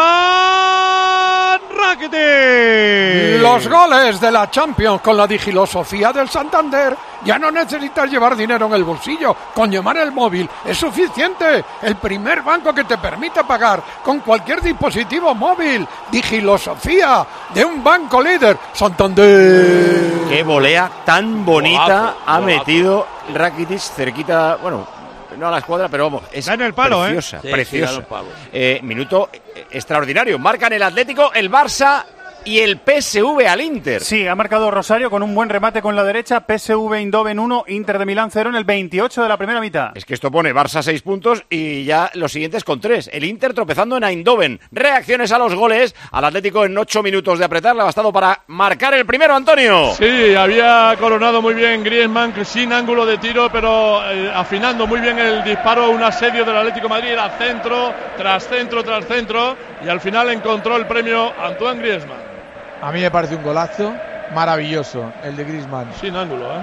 Iván Rakitic. Los goles de la Champions con la digilosofía del Santander. Ya no necesitas llevar dinero en el bolsillo. Con llamar el móvil es suficiente. El primer banco que te permite pagar con cualquier dispositivo móvil. Digilosofía de un banco líder. Santander. Qué volea tan bonita Golazo, ha golazo. metido Rakitic cerquita, bueno, no a la escuadra, pero vamos, es Da en el palo, preciosa, ¿eh? Sí, preciosa. sí, da en el palo. Eh, minuto eh, extraordinario. Marcan el Atlético, el Barça y el P S V al Inter. Sí, ha marcado Rosario con un buen remate con la derecha. P S V Eindhoven uno, Inter de Milán cero en el veintiocho de la primera mitad. Es que esto pone Barça seis puntos y ya los siguientes con tres. El Inter tropezando en Eindhoven. Reacciones a los goles. Al Atlético en ocho minutos de apretar le ha bastado para marcar el primero, Antonio. Sí, había coronado muy bien Griezmann sin ángulo de tiro, pero eh, afinando muy bien el disparo. Un asedio del Atlético de Madrid, era centro, tras centro, tras centro. Y al final encontró el premio Antoine Griezmann. A mí me parece un golazo maravilloso el de Griezmann. Sin ángulo, ¿eh?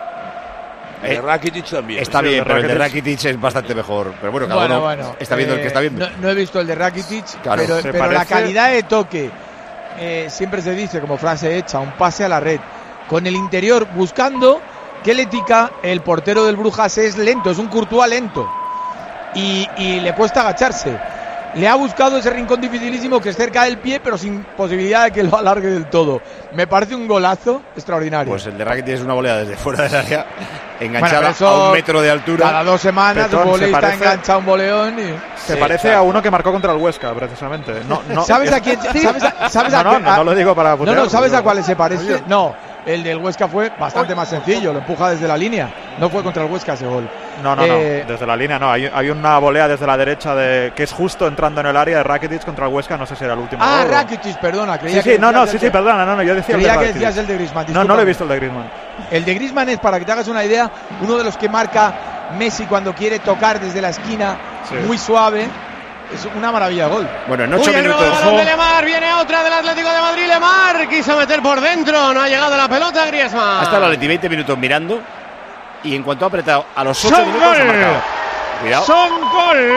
El de Rakitic también. Está Sí, bien, el de pero el de Rakitic Rakitic es bastante mejor. Pero bueno, cada Bueno, uno bueno, está viendo eh, el que está viendo. No, no he visto el de Rakitic, Claro, pero, se pero la parece- calidad de toque, eh, siempre se dice como frase hecha, un pase a la red, con el interior buscando que Letica, el portero del Brujas, es lento, es un Courtois lento y, y le cuesta agacharse. Le ha buscado ese rincón dificilísimo que es cerca del pie, pero sin posibilidad de que lo alargue del todo. Me parece un golazo extraordinario. Pues el de Rakitic es una volea desde fuera del área, Bueno, enganchada pero eso a un metro de altura. Cada dos semanas Petón, un voleísta se parece- engancha un boleón y... Se Sí, parece claro. a uno que marcó contra el Huesca, precisamente. No, no, ¿Sabes a es- quién? ¿Sabes a, sabes No, a no, quién- no, no lo digo para No, putear, no, ¿sabes digo- a cuáles se parece? Oye. No, el del Huesca fue bastante más sencillo, lo empuja desde la línea. No fue contra el Huesca ese gol. No, no, Eh, no, desde la línea no. Hay, hay una volea desde la derecha de que es justo entrando en el área de Rakitic contra el Huesca. No sé si era el último. Ah, gol o- Rakitic, perdona. Creía Sí, que sí, no, no, decías sí, el sí, de- perdona, no, no, yo decía el de Creía que Rakitic. decías el de Griezmann. No, no lo he discúlpame. visto el de Griezmann. El de Griezmann es, para que te hagas una idea, uno de los que marca Messi cuando quiere tocar desde la esquina, Sí. muy suave. Es una maravilla de gol. Bueno, en Uy, ocho el nuevo minutos. balón de Lemar, viene otra del Atlético de Madrid, Lemar, quiso meter por dentro, no ha llegado la pelota Griezmann. Ha estado el Atleti veinte minutos mirando y en cuanto ha apretado a los ocho Son minutos ha gol. marcado. Cuidado. Son gol.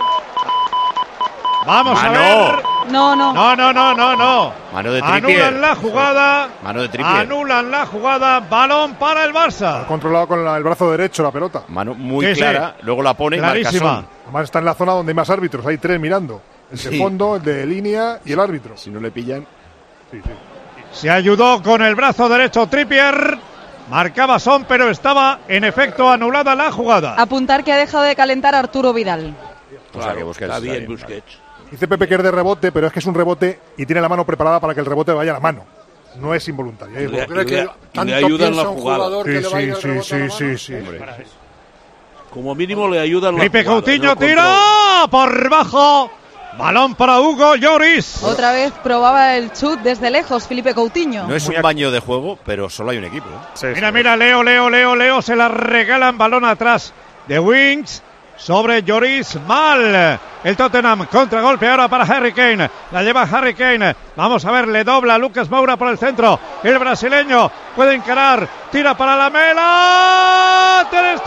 Vamos Mano. a ver. No, no. No, no, no, no, no. Mano de Trippier. Anulan la jugada. Mano de Trippier. Anulan la jugada. Balón para el Barça. Controlado con la- el brazo derecho la pelota. Mano muy Sí, sí. clara. Luego la pone y marca Clarísima. Son. Además está en la zona donde hay más árbitros. Hay tres mirando. El de Sí. fondo, el de línea y el árbitro. Si no le pillan. Sí, sí. Se ayudó con el brazo derecho Trippier. Marcaba Son, pero estaba en efecto anulada la jugada. Apuntar que ha dejado de calentar Arturo Vidal. O sea, que Busquets Está está bien, bien, Busquets. Dice Pepe que es de rebote, pero es que es un rebote y tiene la mano preparada para que el rebote vaya a la mano. No es involuntario. Hay Le- gol. ¿Cree y que le- tanto y le ayudan piensa la un jugada. jugador que Sí, le va a ir sí, el sí, rebote a sí, la sí, mano? sí. Hombre. Como mínimo le ayudan la Felipe jugada. Coutinho no el tira control. por bajo. Balón para Hugo Lloris. Otra vez probaba el chut desde lejos, Felipe Coutinho. No es un baño de juego, pero solo hay un equipo. ¿eh? Sí, Mira, sí. mira, Leo, Leo, Leo, Leo. Se la regalan. Balón atrás de Wings. Sobre Lloris, mal. El Tottenham, contragolpe ahora para Harry Kane. La lleva Harry Kane. Vamos a ver, le dobla Lucas Moura por el centro. El brasileño puede encarar. Tira para la mela. Ter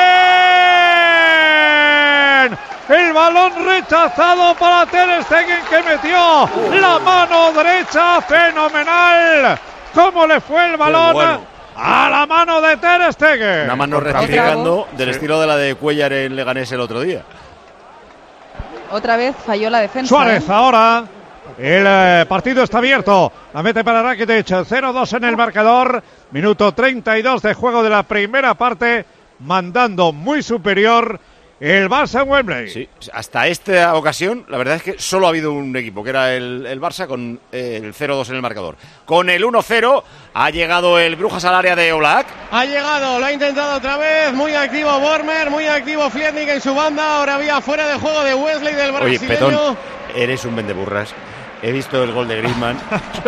Stegen. El balón rechazado para Ter Stegen que metió la mano derecha. Fenomenal. ¿Cómo le fue el balón? bueno. A la mano de Ter Stegen. Una mano Contra rectificando del Sí. estilo de la de Cuellar en Leganés el otro día. Otra vez falló la defensa. Suárez ¿eh? ahora. El eh, partido está abierto. La mete para Rakitic. cero dos en el marcador. Minuto treinta y dos de juego de la primera parte. Mandando muy superior el Barça en Wembley. Sí, hasta esta ocasión, la verdad es que solo ha habido un equipo, que era el, el Barça, con eh, el cero dos en el marcador. Con el uno cero ha llegado el Brujas al área de Oblak. Ha llegado, lo ha intentado otra vez, muy activo Bormer, muy activo Flietnik en su banda, ahora había fuera de juego de Wesley del brasileño. Oye, Petón, eres un vendeburras. He visto el gol de Griezmann.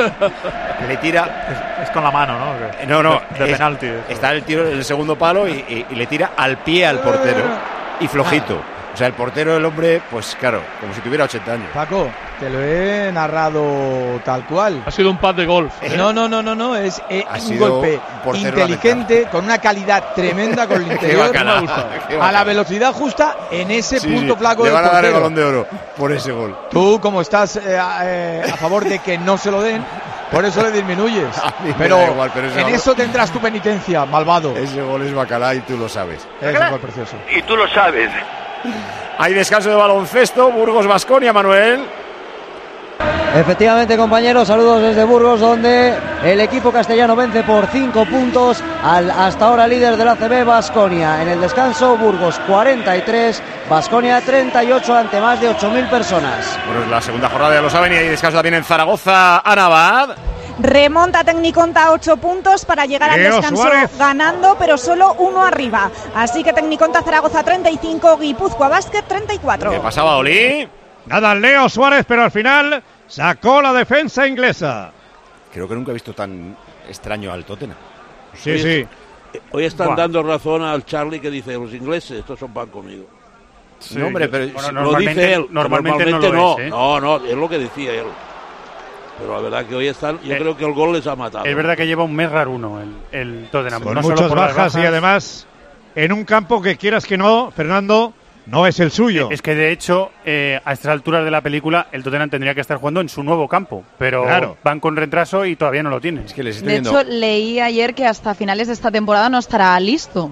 Le tira... Es, es con la mano, ¿no? No, no. De, de es, penalti. Está el tiro en el segundo palo y, y, y le tira al pie al portero. Y flojito. O sea, el portero, el hombre, pues claro, como si tuviera ochenta años. Paco, te lo he narrado tal cual. Ha sido un pad de golf. ¿Eh? No, no, no, no, no. Es eh, un golpe un inteligente, lamentable, con una calidad tremenda con el interior. A la velocidad justa en ese sí, punto flaco del portero. Le van a dar el Balón de Oro por ese gol. Tú, como estás eh, eh, a favor de que no se lo den, por eso le disminuyes. Pero, igual, pero en gol... eso tendrás tu penitencia, malvado. Ese gol es bacalá y tú lo sabes. Es un gol precioso. Y tú lo sabes. Hay descanso de baloncesto, Burgos-Baskonia, Manuel. Efectivamente, compañeros, saludos desde Burgos, donde el equipo castellano vence por cinco puntos al hasta ahora líder del A C B, Baskonia. En el descanso, Burgos cuarenta y tres, Baskonia treinta y ocho ante más de ocho mil personas. Bueno, es la segunda jornada, ya lo saben, y hay descanso también en Zaragoza, Anabad. Remonta Tecniconta a ocho puntos para llegar al descanso Suárez. ganando, pero solo uno arriba. Así que Tecniconta Zaragoza treinta y cinco, Guipúzcoa Basket treinta y cuatro. ¿Qué pasaba, Oli? Nada, Leo Suárez, pero al final sacó la defensa inglesa. Creo que nunca he visto tan extraño al Tottenham. Sí, hoy sí. Es, hoy están Buah. dando razón al Charlie que dice, los ingleses, estos son pan conmigo. Sí, no, hombre, pero bueno, lo dice él. Normalmente, normalmente no, no, es, ¿eh? no, no, es lo que decía él. Pero la verdad que hoy están, yo eh, creo que el gol les ha matado. Es verdad que lleva un mes raruno el, el Tottenham. Con no muchas bajas, bajas y además en un campo que quieras que no, Fernando, no es el suyo. Es que de hecho, eh, a estas alturas de la película, el Tottenham tendría que estar jugando en su nuevo campo. Pero claro, van con retraso y todavía no lo tienen. Es que les estoy de viendo... hecho, leí ayer que hasta finales de esta temporada no estará listo.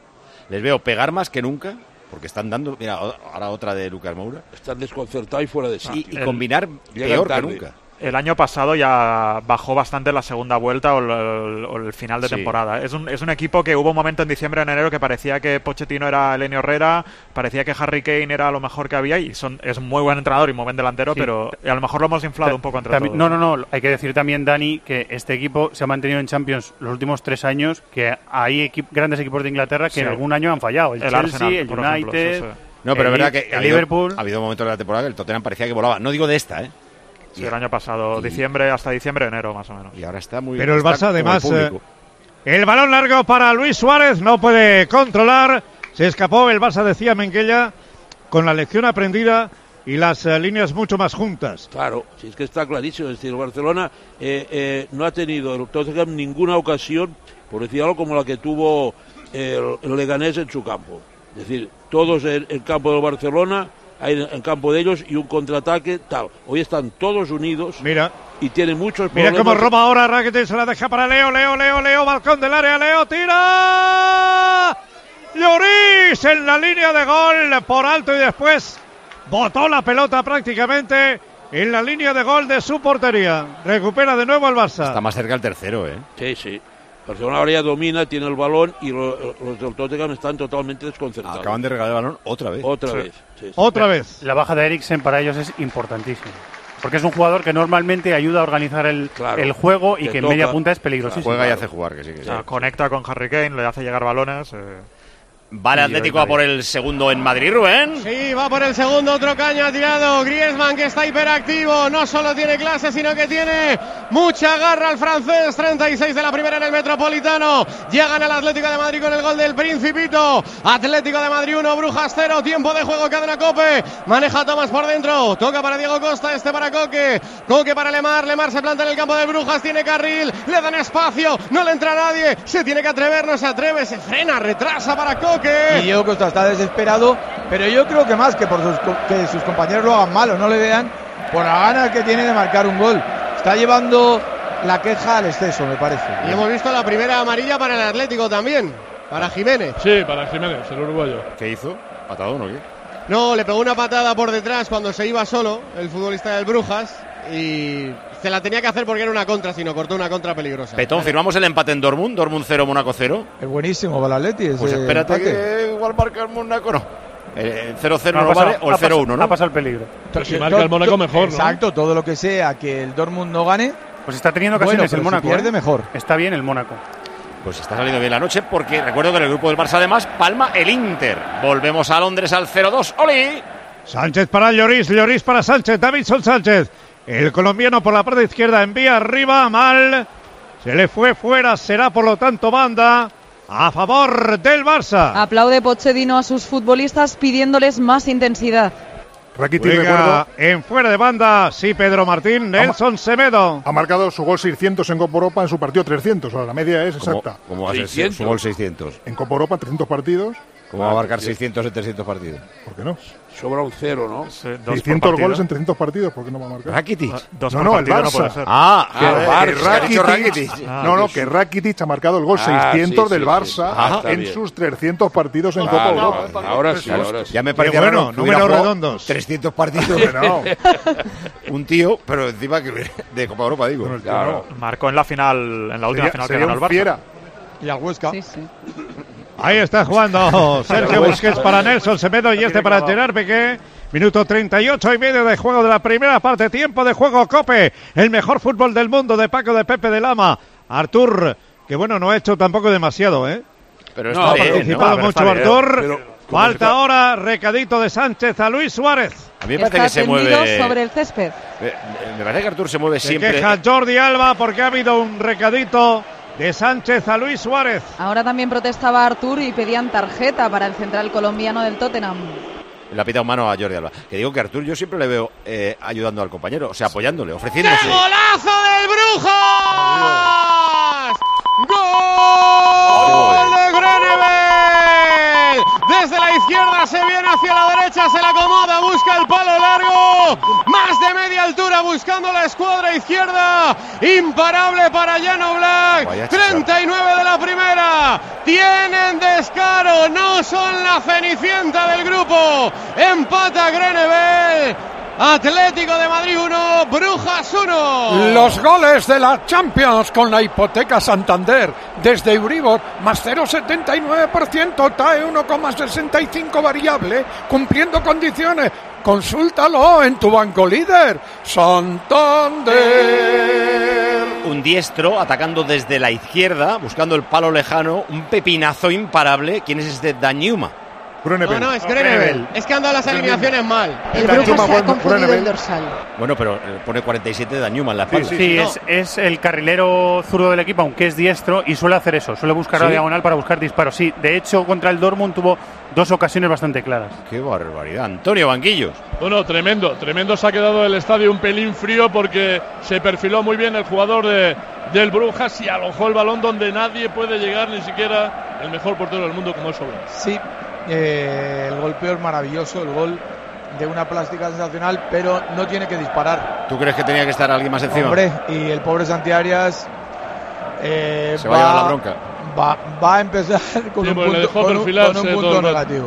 Les veo pegar más que nunca. Porque están dando, mira, ahora otra de Lucas Moura. Están desconcertados y fuera de sí. Y, y combinar peor que nunca. El año pasado ya bajó bastante la segunda vuelta o el, o el final de sí. temporada. Es un, es un equipo que hubo un momento en diciembre, en enero, que parecía que Pochettino era Lenny Herrera, parecía que Harry Kane era lo mejor que había, y son, es un muy buen entrenador y muy buen delantero, sí. pero a lo mejor lo hemos inflado Ta- un poco entre también, todos. No, no, no. Hay que decir también, Dani, que este equipo se ha mantenido en Champions los últimos tres años, que hay equi- grandes equipos de Inglaterra que sí. en algún año han fallado. El, el Chelsea, Arsenal, el United... Ejemplo, sí, sí. No, pero es verdad que el ha habido, Liverpool... ha habido momentos de la temporada que el Tottenham parecía que volaba. No digo de esta, ¿eh? Sí, el año pasado, y... diciembre hasta diciembre, enero más o menos. Y ahora está muy... Pero el Barça además, el, eh, el balón largo para Luis Suárez, no puede controlar, se escapó el Barça, decía Menguella, con la lección aprendida y las uh, líneas mucho más juntas. Claro, si es que está clarísimo, es decir, el Barcelona eh, eh, no ha tenido el Tottenham ninguna ocasión, por decir algo, como la que tuvo el, el Leganés en su campo. Es decir, todos en el campo del Barcelona... hay en campo de ellos y un contraataque tal. Hoy están todos unidos. Mira. Y tienen muchos Mira problemas. Mira cómo roba ahora Rakitic, se la deja para Leo, Leo, Leo, Leo, balcón del área, Leo, tira. Lloris en la línea de gol por alto y después botó la pelota prácticamente en la línea de gol de su portería. Recupera de nuevo el Barça. Está más cerca el tercero, ¿eh? Sí, sí. Barcelona ahora ya domina, tiene el balón y lo, los del Tottenham están totalmente desconcertados. Acaban de regalar el balón otra vez. Otra sí. vez. Sí, sí. Otra la, vez. La baja de Eriksen para ellos es importantísima. Porque es un jugador que normalmente ayuda a organizar el, claro, el juego y que en toca, media punta es peligrosísimo. Juega claro. y hace jugar, que sí, que sí. O sea, conecta con Harry Kane, le hace llegar balones... Eh. Vale, Atlético va por el segundo en Madrid, Rubén. Sí, va por el segundo, otro caño ha tirado Griezmann, que está hiperactivo, no solo tiene clase, sino que tiene mucha garra el francés, treinta y seis de la primera en el Metropolitano, llegan al Atlético de Madrid con el gol del Principito, Atlético de Madrid uno, Brujas cero, tiempo de juego, cadena Cope, maneja Tomás por dentro, toca para Diego Costa, este para Coque, Coque para Lemar, Lemar se planta en el campo de Brujas, tiene carril, le dan espacio, no le entra nadie, se tiene que atrever, no se atreve, se frena, retrasa para Coque. Y Diego Costa está desesperado, pero yo creo que más que por sus, que sus compañeros lo hagan mal o no le vean, por la gana que tiene de marcar un gol. Está llevando la queja al exceso, me parece. Y hemos visto la primera amarilla para el Atlético también, para Jiménez. Sí, para Jiménez, el uruguayo. ¿Qué hizo? ¿Patadón o qué? No, le pegó una patada por detrás cuando se iba solo, el futbolista del Brujas, y se la tenía que hacer porque era una contra, sino cortó una contra peligrosa. Petón, vale. ¿Firmamos el empate en Dortmund? Dortmund cero, Mónaco cero. Es buenísimo para el Atleti. Pues espérate empate. Que igual marca el Mónaco, no. ¿El cero cero no, no vale o el cero uno, no? Ha pasado el peligro. Pero si marca el Mónaco mejor, ¿no? Exacto, todo lo que sea que el Dortmund no gane. Pues está teniendo ocasiones bueno, el Mónaco. Si pierde ¿eh? mejor. Está bien el Mónaco. Pues está saliendo bien la noche porque recuerdo que en el grupo del Barça además palma el Inter. Volvemos a Londres al cero dos. ¡Oli! Sánchez para Lloris, Lloris para Sánchez, Davinson Sánchez. El colombiano por la parte izquierda envía arriba, mal. Se le fue fuera, será por lo tanto banda a favor del Barça. Aplaude Pochettino a sus futbolistas pidiéndoles más intensidad. Rakitic, recuerdo, en fuera de banda, sí, Pedro Martín, Nelson Semedo. Ha marcado su gol seiscientos en Copa Europa en su partido trescientos, o sea, la media es exacta. ¿Cómo, cómo va a ser su gol seiscientos? En Copa Europa, trescientos partidos. ¿Cómo va a marcar seiscientos en trescientos partidos? ¿Por qué no? Sobra un cero, ¿no? seiscientos goles en trescientos partidos, ¿por qué no va a marcar? ¿Rakitic? Dos no, no, el Barça. No puede ser. Ah, que, ah, que Rakitic, Rakitic. Ah, no, no, que Rakitic ha marcado el gol ah, seiscientos sí, del sí, Barça sí. Ah, en bien. sus trescientos partidos en ah, Copa no, Europa. Ahora sí, ahora sí. Ya me parecía bueno, raro, números redondos. trescientos partidos. No. Un tío, pero encima que de Copa Europa, digo. No, claro. Marcó en la final, en la última sería, final que sería ganó el un Barça. fiera. Y al Huesca. Sí, sí. Ahí está jugando Sergio Busquets para Nelson Semedo y este para Gerard Piqué. Minuto treinta y ocho y medio de juego de la primera parte. Tiempo de juego Cope. El mejor fútbol del mundo de Paco de Pepe de Lama. Artur, que bueno, no ha hecho tampoco demasiado, ¿eh? Pero no, ha bien, participado ¿no? mucho Bien, Artur. pero, Falta ahora, recadito de Sánchez a Luis Suárez. A mí me parece Está que se tendido mueve sobre el césped. Me, me parece que Artur se mueve Se siempre. queja Jordi Alba porque ha habido un recadito de Sánchez a Luis Suárez. Ahora también protestaba Artur y pedían tarjeta para el central colombiano del Tottenham. Le ha pitado mano a Jordi Alba. Que digo que Artur yo siempre le veo eh, ayudando al compañero, o sea, apoyándole, ofreciéndose. ¡Qué golazo del Brujas! ¡Gol de Groenewald! Desde la izquierda se viene hacia la derecha, se la acomoda, busca el palo largo. Más de media altura buscando la escuadra izquierda. Imparable para Jan Oblak. treinta y nueve de la primera. Tienen descaro, no son la cenicienta del grupo. Empata Groenewald. Atlético de Madrid uno, Brujas uno. Los goles de la Champions con la hipoteca Santander desde Euribor más cero coma setenta y nueve por ciento, T A E uno coma sesenta y cinco variable, cumpliendo condiciones. Consúltalo en tu banco líder, Santander. Un diestro atacando desde la izquierda, buscando el palo lejano, un pepinazo imparable. ¿Quién es este Danjuma? No, no, es Groenewald. Es que han dado las alineaciones mal. El Brujas se ha confundido el dorsal. Bueno, pero pone cuarenta y siete de Danjuma en la espalda. Sí, sí, sí no. es, es el carrilero zurdo del equipo, aunque es diestro, y suele hacer eso, suele buscar ¿Sí? la diagonal para buscar disparos. Sí, de hecho, contra el Dortmund tuvo dos ocasiones bastante claras. Qué barbaridad. Antonio Banquillos. Bueno, tremendo, tremendo se ha quedado el estadio un pelín frío porque se perfiló muy bien el jugador de, del Brujas y alojó el balón donde nadie puede llegar, ni siquiera el mejor portero del mundo como es Oblak. Sí. Eh, el golpeo es maravilloso, el gol de una plástica sensacional, pero no tiene que disparar. ¿Tú crees que tenía que estar alguien más encima? Hombre, y el pobre Santiarias eh, se va, va a llevar la bronca. Va, va a empezar con sí, un punto, con un, con un punto negativo.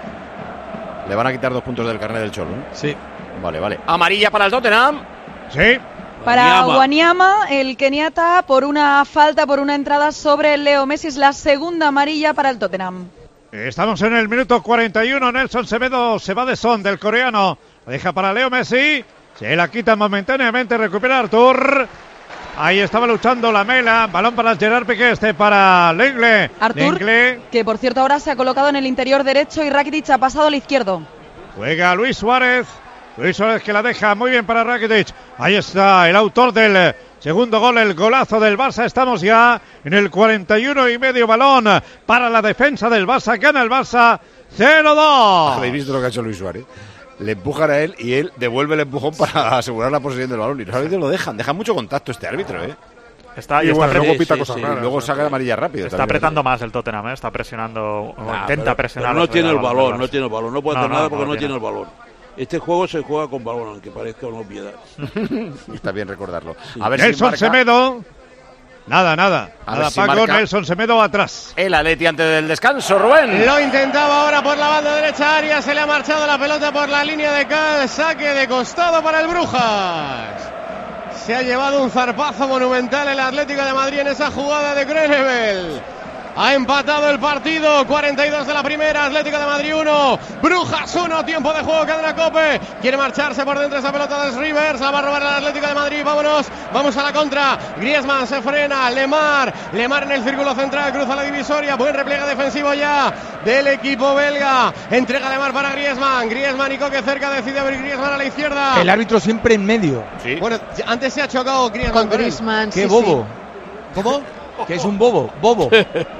Le van a quitar dos puntos del carnet del Cholo, ¿no? Sí. Vale, vale. Amarilla para el Tottenham. Sí. Para Wanyama, el keniata, por una falta, por una entrada sobre Leo Messi, es la segunda amarilla para el Tottenham. Estamos en el minuto cuarenta y uno. Nelson Semedo se va de son del coreano. La deja para Leo Messi. Se la quita momentáneamente. Recupera Artur. Ahí estaba luchando la Mela. Balón para Gerard Piqué. Este para Lenglet. Artur, Lenglet, que por cierto ahora se ha colocado en el interior derecho y Rakitic ha pasado al izquierdo. Juega Luis Suárez. Luis Suárez que la deja muy bien para Rakitic. Ahí está el autor del segundo gol, el golazo del Barça. Estamos ya en el cuarenta y uno y medio. Balón para la defensa del Barça. Gana el Barça cero dos. ¿Habéis visto lo que ha hecho Luis Suárez? Le empujan a él y él devuelve el empujón para asegurar la posesión del balón. Y los árbitros lo dejan. Deja mucho contacto este árbitro, ¿eh? Está, y, y bueno, está luego pita sí, cosas sí, raras. Y luego saca la amarilla rápido. Está también, apretando ¿sí? más el Tottenham, ¿eh? Está presionando, o nah, intenta pero, presionar. Pero no tiene el balón, no tiene el balón. No puede no, hacer no, nada no, porque no, no tiene el balón. Este juego se juega con balón, aunque parezca una obviedad. Está bien recordarlo. A ver Nelson si marca... Semedo. Nada, nada. A nada, si Paco, Nelson Semedo atrás. El Atleti antes del descanso, Rubén. Lo intentaba ahora por la banda derecha Arias. Se le ha marchado la pelota por la línea de cal. Saque de costado para el Brujas. Se ha llevado un zarpazo monumental el Atlético de Madrid en esa jugada de Groenewald. Ha empatado el partido, cuarenta y dos de la primera, Atlético de Madrid uno, Brujas uno, tiempo de juego, cadena COPE. Quiere marcharse por dentro esa pelota de Rivers, la va a robar el Atlético de Madrid, vámonos, vamos a la contra. Griezmann se frena, Lemar, Lemar en el círculo central, cruza la divisoria, buen repliegue defensivo ya del equipo belga. Entrega Lemar para Griezmann, Griezmann y Coque cerca, decide abrir Griezmann a la izquierda. El árbitro siempre en medio. Sí. Bueno, antes se ha chocado Griezmann con Griezmann. Qué sí, bobo. Sí. ¿Cómo? Que es un bobo, bobo.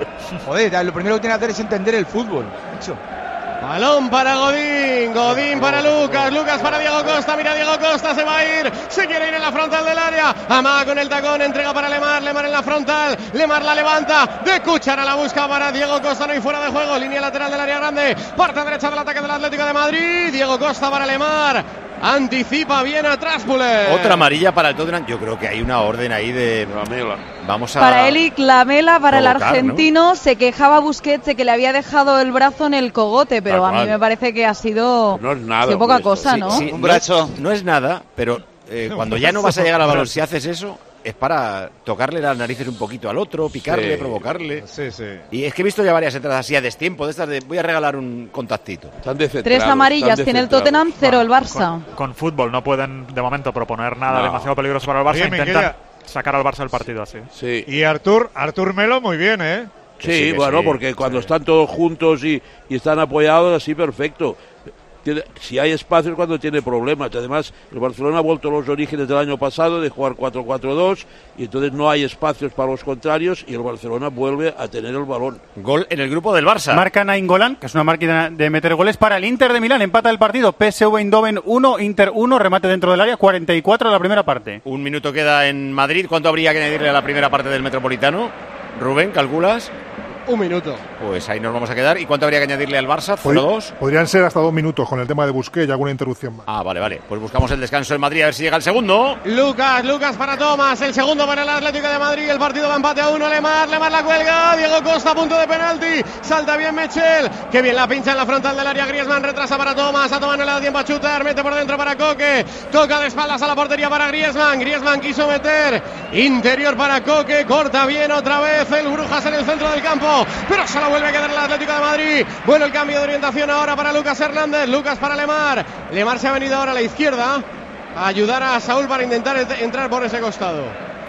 Joder, lo primero que tiene que hacer es entender el fútbol. Hecho. Balón para Godín, Godín para Lucas, Lucas para Diego Costa, mira Diego Costa, se va a ir, se quiere ir en la frontal del área, amaga con el tacón, entrega para Lemar, Lemar en la frontal, Lemar la levanta, de Cuchara la busca para Diego Costa, no hay fuera de juego, línea lateral del área grande, parte derecha del ataque del Atlético de Madrid, Diego Costa para Lemar, anticipa bien a Traspuller. Otra amarilla para el Tottenham, yo creo que hay una orden ahí de... Vamos a... Para Eric Lamela, para provocar, el argentino, ¿no? Se quejaba Busquets de que le había dejado el brazo en el cogote, pero a mí me parece que ha sido, no es nada, sido poca pues, cosa, sí, ¿no? Sí, un brazo. No, no es nada, pero eh, cuando ya no vas a llegar al balón, si haces eso, es para tocarle las narices un poquito al otro, picarle, sí, provocarle. Sí, sí. Y es que he visto ya varias entradas así a destiempo, de estas de voy a regalar un contactito. Tres amarillas tiene el Tottenham, cero el Barça. Con, con fútbol no pueden de momento proponer nada No. demasiado peligroso para el Barça. Oye, Intentan Minguella. sacar al Barça del partido así. Sí. Y Artur, Artur Melo muy bien, ¿eh? Sí, sí, bueno, sí, porque cuando sí. están todos juntos y, y están apoyados, así perfecto. Tiene, si hay espacio es cuando tiene problemas. Además, el Barcelona ha vuelto a los orígenes del año pasado de jugar cuatro cuatro dos y entonces no hay espacios para los contrarios y el Barcelona vuelve a tener el balón. Gol en el grupo del Barça. Marca Nainggolan, que es una máquina de meter goles para el Inter de Milán. Empata el partido. P S V Eindhoven uno, Inter uno, remate dentro del área, cuarenta y cuatro de la primera parte. Un minuto queda en Madrid. ¿Cuánto habría que añadirle a la primera parte del Metropolitano? Rubén, ¿calculas? Un minuto. Pues ahí nos vamos a quedar. ¿Y cuánto habría que añadirle al Barça? ¿cero dos? Podrían ser hasta dos minutos con el tema de Busquets y alguna interrupción más. Ah, vale, vale. Pues buscamos el descanso en Madrid a ver si llega el segundo. Lucas, Lucas para Tomás, el segundo para el Atlético de Madrid, el partido va empate a uno, Lemar, Lemar la cuelga, Diego Costa a punto de penalti, salta bien Mechel, que bien la pincha en la frontal del área, Griezmann retrasa para Tomás, a Tomás no le da tiempo a chutar, mete por dentro para Coque, toca de espaldas a la portería para Griezmann, Griezmann quiso meter, interior para Coque, corta bien otra vez el Brujas en el centro del campo, pero se lo vuelve a quedar el Atlético de Madrid, bueno el cambio de orientación ahora para Lucas Hernández, Lucas para Lemar, Lemar se ha venido ahora a la izquierda, a ayudar a Saúl para intentar entrar por ese costado.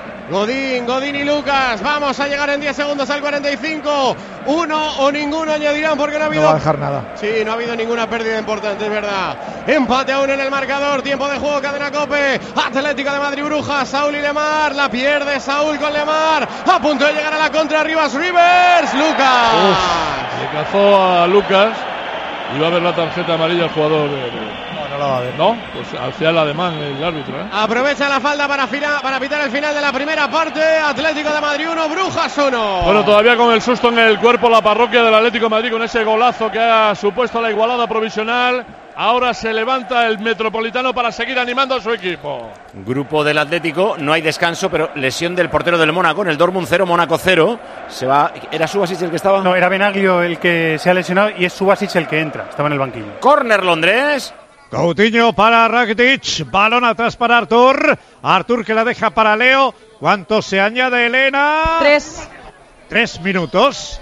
Godín, Godín y Lucas, vamos a llegar en diez segundos al cuarenta y cinco, uno o ninguno añadirán porque no ha habido... No va a dejar nada. Sí, no ha habido ninguna pérdida importante, es verdad. Empate aún en el marcador, tiempo de juego, cadena COPE, Atlético de Madrid, Brujas, Saúl y Lemar, la pierde Saúl con Lemar, a punto de llegar a la contra, Rivas Rivers, Lucas. Uf, le cazó a Lucas y va a ver la tarjeta amarilla al jugador de... No, no la va a ver. No, pues hacía el ademán el árbitro, ¿eh? Aprovecha la falda para, fina, para pitar el final de la primera parte, Atlético de Madrid uno, Brujas uno. Bueno, todavía con el susto en el cuerpo la parroquia del Atlético de Madrid con ese golazo que ha supuesto la igualada provisional. Ahora se levanta el Metropolitano para seguir animando a su equipo. Grupo del Atlético, no hay descanso, pero lesión del portero del Mónaco, en el Dortmund cero, Mónaco cero. Se va, ¿era Subasic el que estaba? No, era Benaglio el que se ha lesionado y es Subasic el que entra, estaba en el banquillo. Córner Londres. Coutinho para Rakitic, balón atrás para Artur, Artur que la deja para Leo, ¿cuánto se añade Elena? Tres. Tres minutos,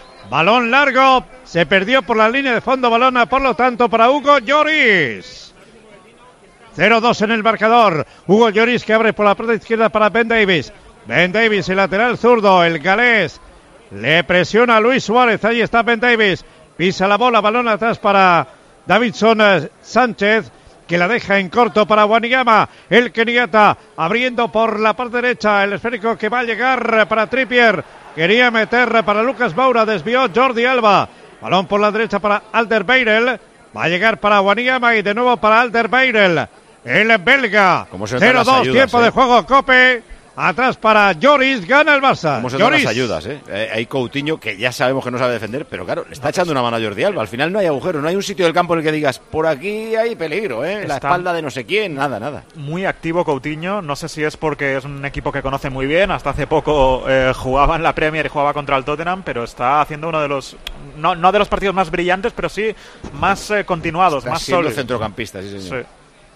balón largo, se perdió por la línea de fondo, balón por lo tanto para Hugo Lloris. cero dos en el marcador, Hugo Lloris que abre por la parte izquierda para Ben Davies, Ben Davies el lateral zurdo, el galés, le presiona a Luis Suárez, ahí está Ben Davies, pisa la bola, balón atrás para Davinson Sánchez, que la deja en corto para Wanyama, el keniata, abriendo por la parte derecha, el esférico que va a llegar para Trippier, quería meter para Lucas Moura, desvió Jordi Alba, balón por la derecha para Alderweireld, va a llegar para Wanyama y de nuevo para Alderweireld, el belga, cero dos, tiempo eh? de juego, Cope. Atrás para Lloris, gana el Barça. ¿Cómo se dan las ayudas, eh? eh? Hay Coutinho que ya sabemos que no sabe defender, pero claro, le está echando una mano a Jordi Alba. Al final no hay agujero, no hay un sitio del campo en el que digas, por aquí hay peligro, ¿eh? La espalda de no sé quién, nada, nada. Muy activo Coutinho, no sé si es porque es un equipo que conoce muy bien, hasta hace poco eh, jugaba en la Premier y jugaba contra el Tottenham, pero está haciendo uno de los, no, no de los partidos más brillantes, pero sí más eh, continuados, está más siendo sólidos. centrocampista, sí señor. Sí.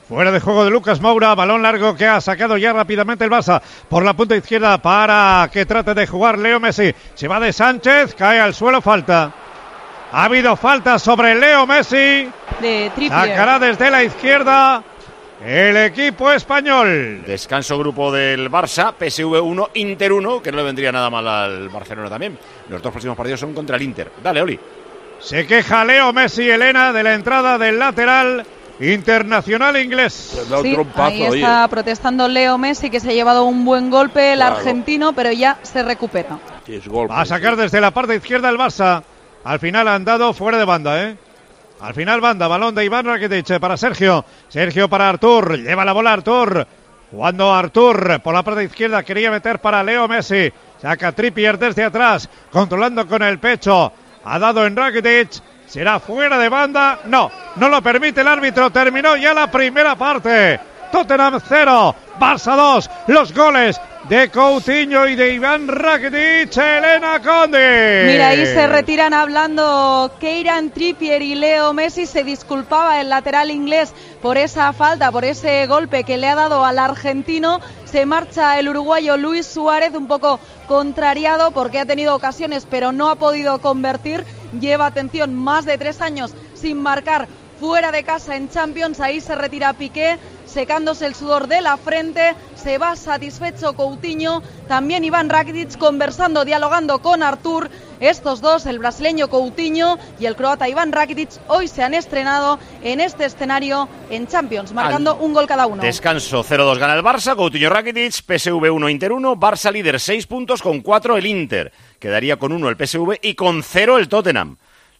Fuera de juego de Lucas Moura, balón largo que ha sacado ya rápidamente el Barça por la punta izquierda para que trate de jugar Leo Messi. Se va de Sánchez, cae al suelo, falta. Ha habido falta sobre Leo Messi. De Trippier. Sacará desde la izquierda el equipo español. Descanso grupo del Barça, P S V uno, Inter uno, que no le vendría nada mal al Barcelona también. Los dos próximos partidos son contra el Inter. Dale, Oli. Se queja Leo Messi, Elena, de la entrada del lateral internacional inglés. Sí, ahí está protestando Leo Messi, que se ha llevado un buen golpe el claro. argentino, pero ya se recupera. Sí, golpe, Va a sacar sí. desde la parte izquierda el Barça. Al final han dado fuera de banda, ¿eh? Al final banda, balón de Iván Rakitic para Sergio. Sergio para Artur, lleva la bola Artur. Jugando Artur por la parte izquierda, quería meter para Leo Messi. Saca Trippier desde atrás, controlando con el pecho. Ha dado en Rakitic. ¿Será fuera de banda? No, no lo permite el árbitro. Terminó ya la primera parte. Tottenham cero, Barça dos. Los goles de Coutinho y de Iván Rakitic. Elena Conde. Mira, ahí se retiran hablando Kieran Trippier y Leo Messi. Se disculpaba el lateral inglés por esa falta, por ese golpe que le ha dado al argentino. Se marcha el uruguayo Luis Suárez, un poco contrariado porque ha tenido ocasiones pero no ha podido convertir. Lleva, atención, más de tres años sin marcar fuera de casa en Champions. Ahí se retira Piqué, secándose el sudor de la frente. Se va satisfecho Coutinho, también Iván Rakitic, conversando, dialogando con Artur. Estos dos, el brasileño Coutinho y el croata Iván Rakitic, hoy se han estrenado en este escenario en Champions, marcando Al un gol cada uno. Descanso, cero dos gana el Barça, Coutinho Rakitic, P S V uno, Inter uno, Barça líder seis puntos, con cuatro el Inter. Quedaría con uno el P S V y con cero el Tottenham.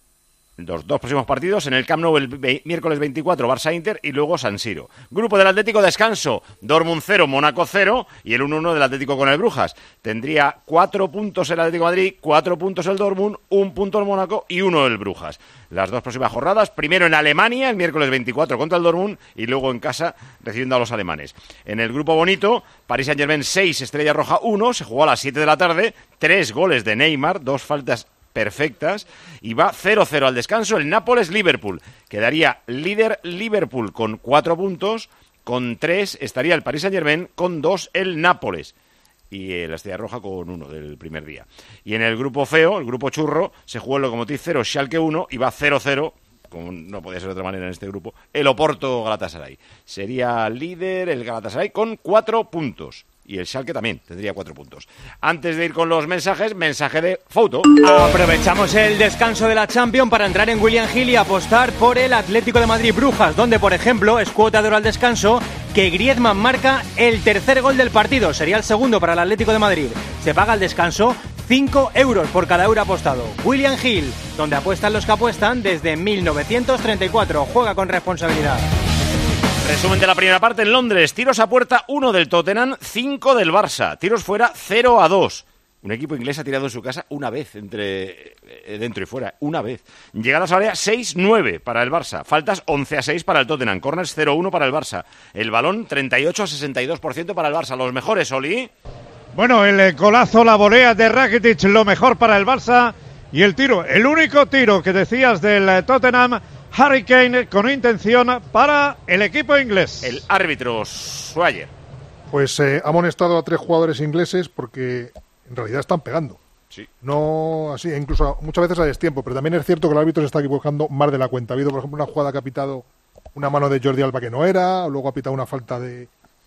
Los dos próximos partidos en el Camp Nou el ve- miércoles veinticuatro, Barça-Inter y luego San Siro. Grupo del Atlético, descanso, Dortmund cero, Mónaco cero y el uno uno del Atlético con el Brujas. Tendría cuatro puntos el Atlético de Madrid, cuatro puntos el Dortmund, un punto el Mónaco y uno el Brujas. Las dos próximas jornadas, primero en Alemania, el miércoles veinticuatro contra el Dortmund y luego en casa recibiendo a los alemanes. En el grupo bonito, Paris Saint-Germain seis, Estrella Roja uno, se jugó a las siete de la tarde, tres goles de Neymar, dos faltas perfectas, y va cero cero al descanso el Nápoles-Liverpool. Quedaría líder Liverpool con cuatro puntos, con tres estaría el Paris Saint-Germain, con dos el Nápoles y el Estrella Roja con uno del primer día. Y en el grupo feo, el grupo churro, se jugó el Lokomotiv cero, Schalke uno y va cero cero, como no podía ser de otra manera en este grupo, el Oporto Galatasaray. Sería líder el Galatasaray con cuatro puntos. Y el Schalke también tendría cuatro puntos. Antes de ir con los mensajes, mensaje de Foto. Aprovechamos el descanso de la Champions para entrar en William Hill y apostar por el Atlético de Madrid Brujas, donde, por ejemplo, es cuota de oro al descanso que Griezmann marca el tercer gol del partido. Sería el segundo para el Atlético de Madrid. Se paga al descanso cinco euros por cada euro apostado. William Hill, donde apuestan los que apuestan desde mil novecientos treinta y cuatro. Juega con responsabilidad. Resumen de la primera parte en Londres. Tiros a puerta, uno del Tottenham, cinco del Barça. Tiros fuera, cero a dos. Un equipo inglés ha tirado en su casa una vez, entre eh, dentro y fuera, una vez. Llegadas al área, seis nueve para el Barça. Faltas, once a seis para el Tottenham. Corners, cero uno para el Barça. El balón, treinta y ocho a sesenta y dos por ciento para el Barça. Los mejores, Oli. Bueno, el golazo, la volea de Rakitic, lo mejor para el Barça. Y el tiro, el único tiro que decías del Tottenham, Harry Kane, con intención para el equipo inglés. El árbitro Swyer. Pues eh, ha amonestado a tres jugadores ingleses porque en realidad están pegando. Sí. No así, incluso muchas veces a destiempo, pero también es cierto que el árbitro se está equivocando más de la cuenta. Ha habido, por ejemplo, una jugada que ha pitado una mano de Jordi Alba que no era, luego ha pitado una falta de,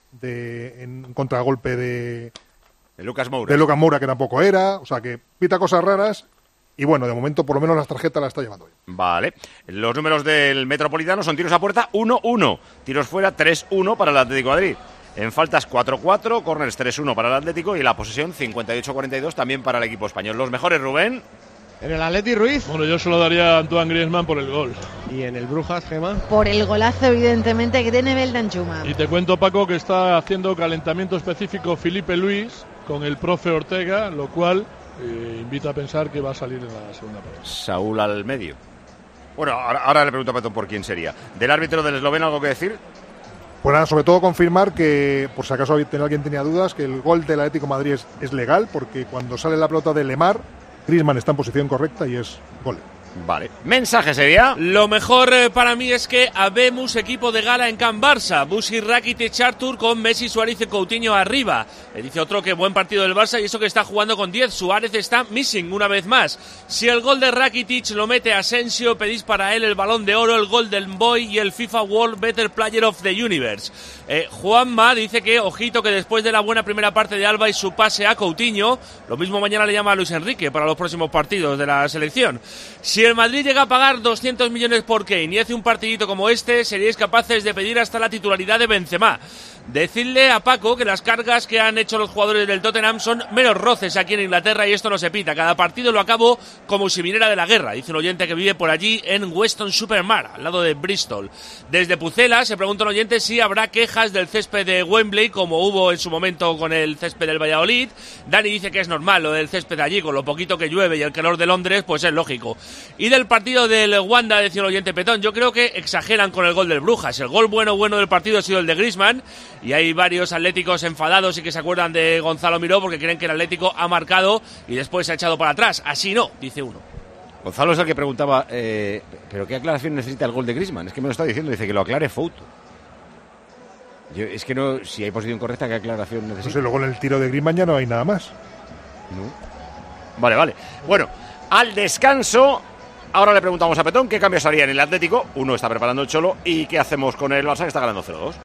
de en contragolpe de, de Lucas Moura. De Lucas Moura que tampoco era, o sea que pita cosas raras. Y bueno, de momento por lo menos las tarjetas las está llevando bien. Vale. Los números del Metropolitano son tiros a puerta uno uno, tiros fuera tres uno para el Atlético de Madrid. En faltas cuatro cuatro, corners tres uno para el Atlético y la posesión cincuenta y ocho a cuarenta y dos también para el equipo español. Los mejores, Rubén. En el Atleti, Ruiz. Bueno, yo se lo daría a Antoine Griezmann por el gol. ¿Y en el Brujas, Gemma? Por el golazo, evidentemente, que tiene Beldanchuma. Y te cuento, Paco, que está haciendo calentamiento específico Felipe Luis con el profe Ortega, lo cual Eh, invita a pensar que va a salir en la segunda parte. Saúl al medio. Bueno, ahora, ahora le pregunto a Petón por quién sería. ¿Del árbitro del esloveno algo que decir? Pues nada, sobre todo confirmar que, por si acaso alguien tenía dudas, que el gol del Atlético de Madrid es, es legal, porque cuando sale la pelota de Lemar, Griezmann está en posición correcta y es gol. Vale. Mensaje sería: lo mejor eh, para mí es que habemos equipo de gala en Can Barça. Busi, Rakitic, Artur con Messi, Suárez y Coutinho arriba. Le dice otro que buen partido del Barça y eso que está jugando con diez. Suárez está missing una vez más. Si el gol de Rakitic lo mete Asensio, pedís para él el Balón de Oro, el Golden Boy y el FIFA World Better Player of the Universe. Eh, Juanma dice que, ojito, que después de la buena primera parte de Alba y su pase a Coutinho, lo mismo mañana le llama a Luis Enrique para los próximos partidos de la selección. Si el Madrid llega a pagar doscientos millones por Kane y hace un partidito como este, seríais capaces de pedir hasta la titularidad de Benzema. Decidle a Paco que las cargas que han hecho los jugadores del Tottenham son meros roces aquí en Inglaterra y esto no se pita. Cada partido lo acabo como si viniera de la guerra, dice un oyente que vive por allí en Weston-super-Mare, al lado de Bristol. Desde Pucela se pregunta un oyente si habrá quejas del césped de Wembley, como hubo en su momento con el césped del Valladolid. Dani dice que es normal lo del césped de allí, con lo poquito que llueve y el calor de Londres, pues es lógico. Y del partido del Wanda, decía un oyente petón, yo creo que exageran con el gol del Brujas. El gol bueno bueno del partido ha sido el de Griezmann, y hay varios atléticos enfadados y que se acuerdan de Gonzalo Miró porque creen que el Atlético ha marcado y después se ha echado para atrás. Así no, dice uno. Gonzalo es el que preguntaba, eh, ¿pero qué aclaración necesita el gol de Griezmann? Es que me lo está diciendo, dice que lo aclare Fouto. Yo, es que no, si hay posición correcta, ¿qué aclaración necesita? No sé, luego en el tiro de Griezmann ya no hay nada más. No. Vale, vale. Bueno, al descanso, ahora le preguntamos a Petón qué cambios haría en el Atlético. Uno está preparando el Cholo y qué hacemos con el Barça que está ganando cero dos.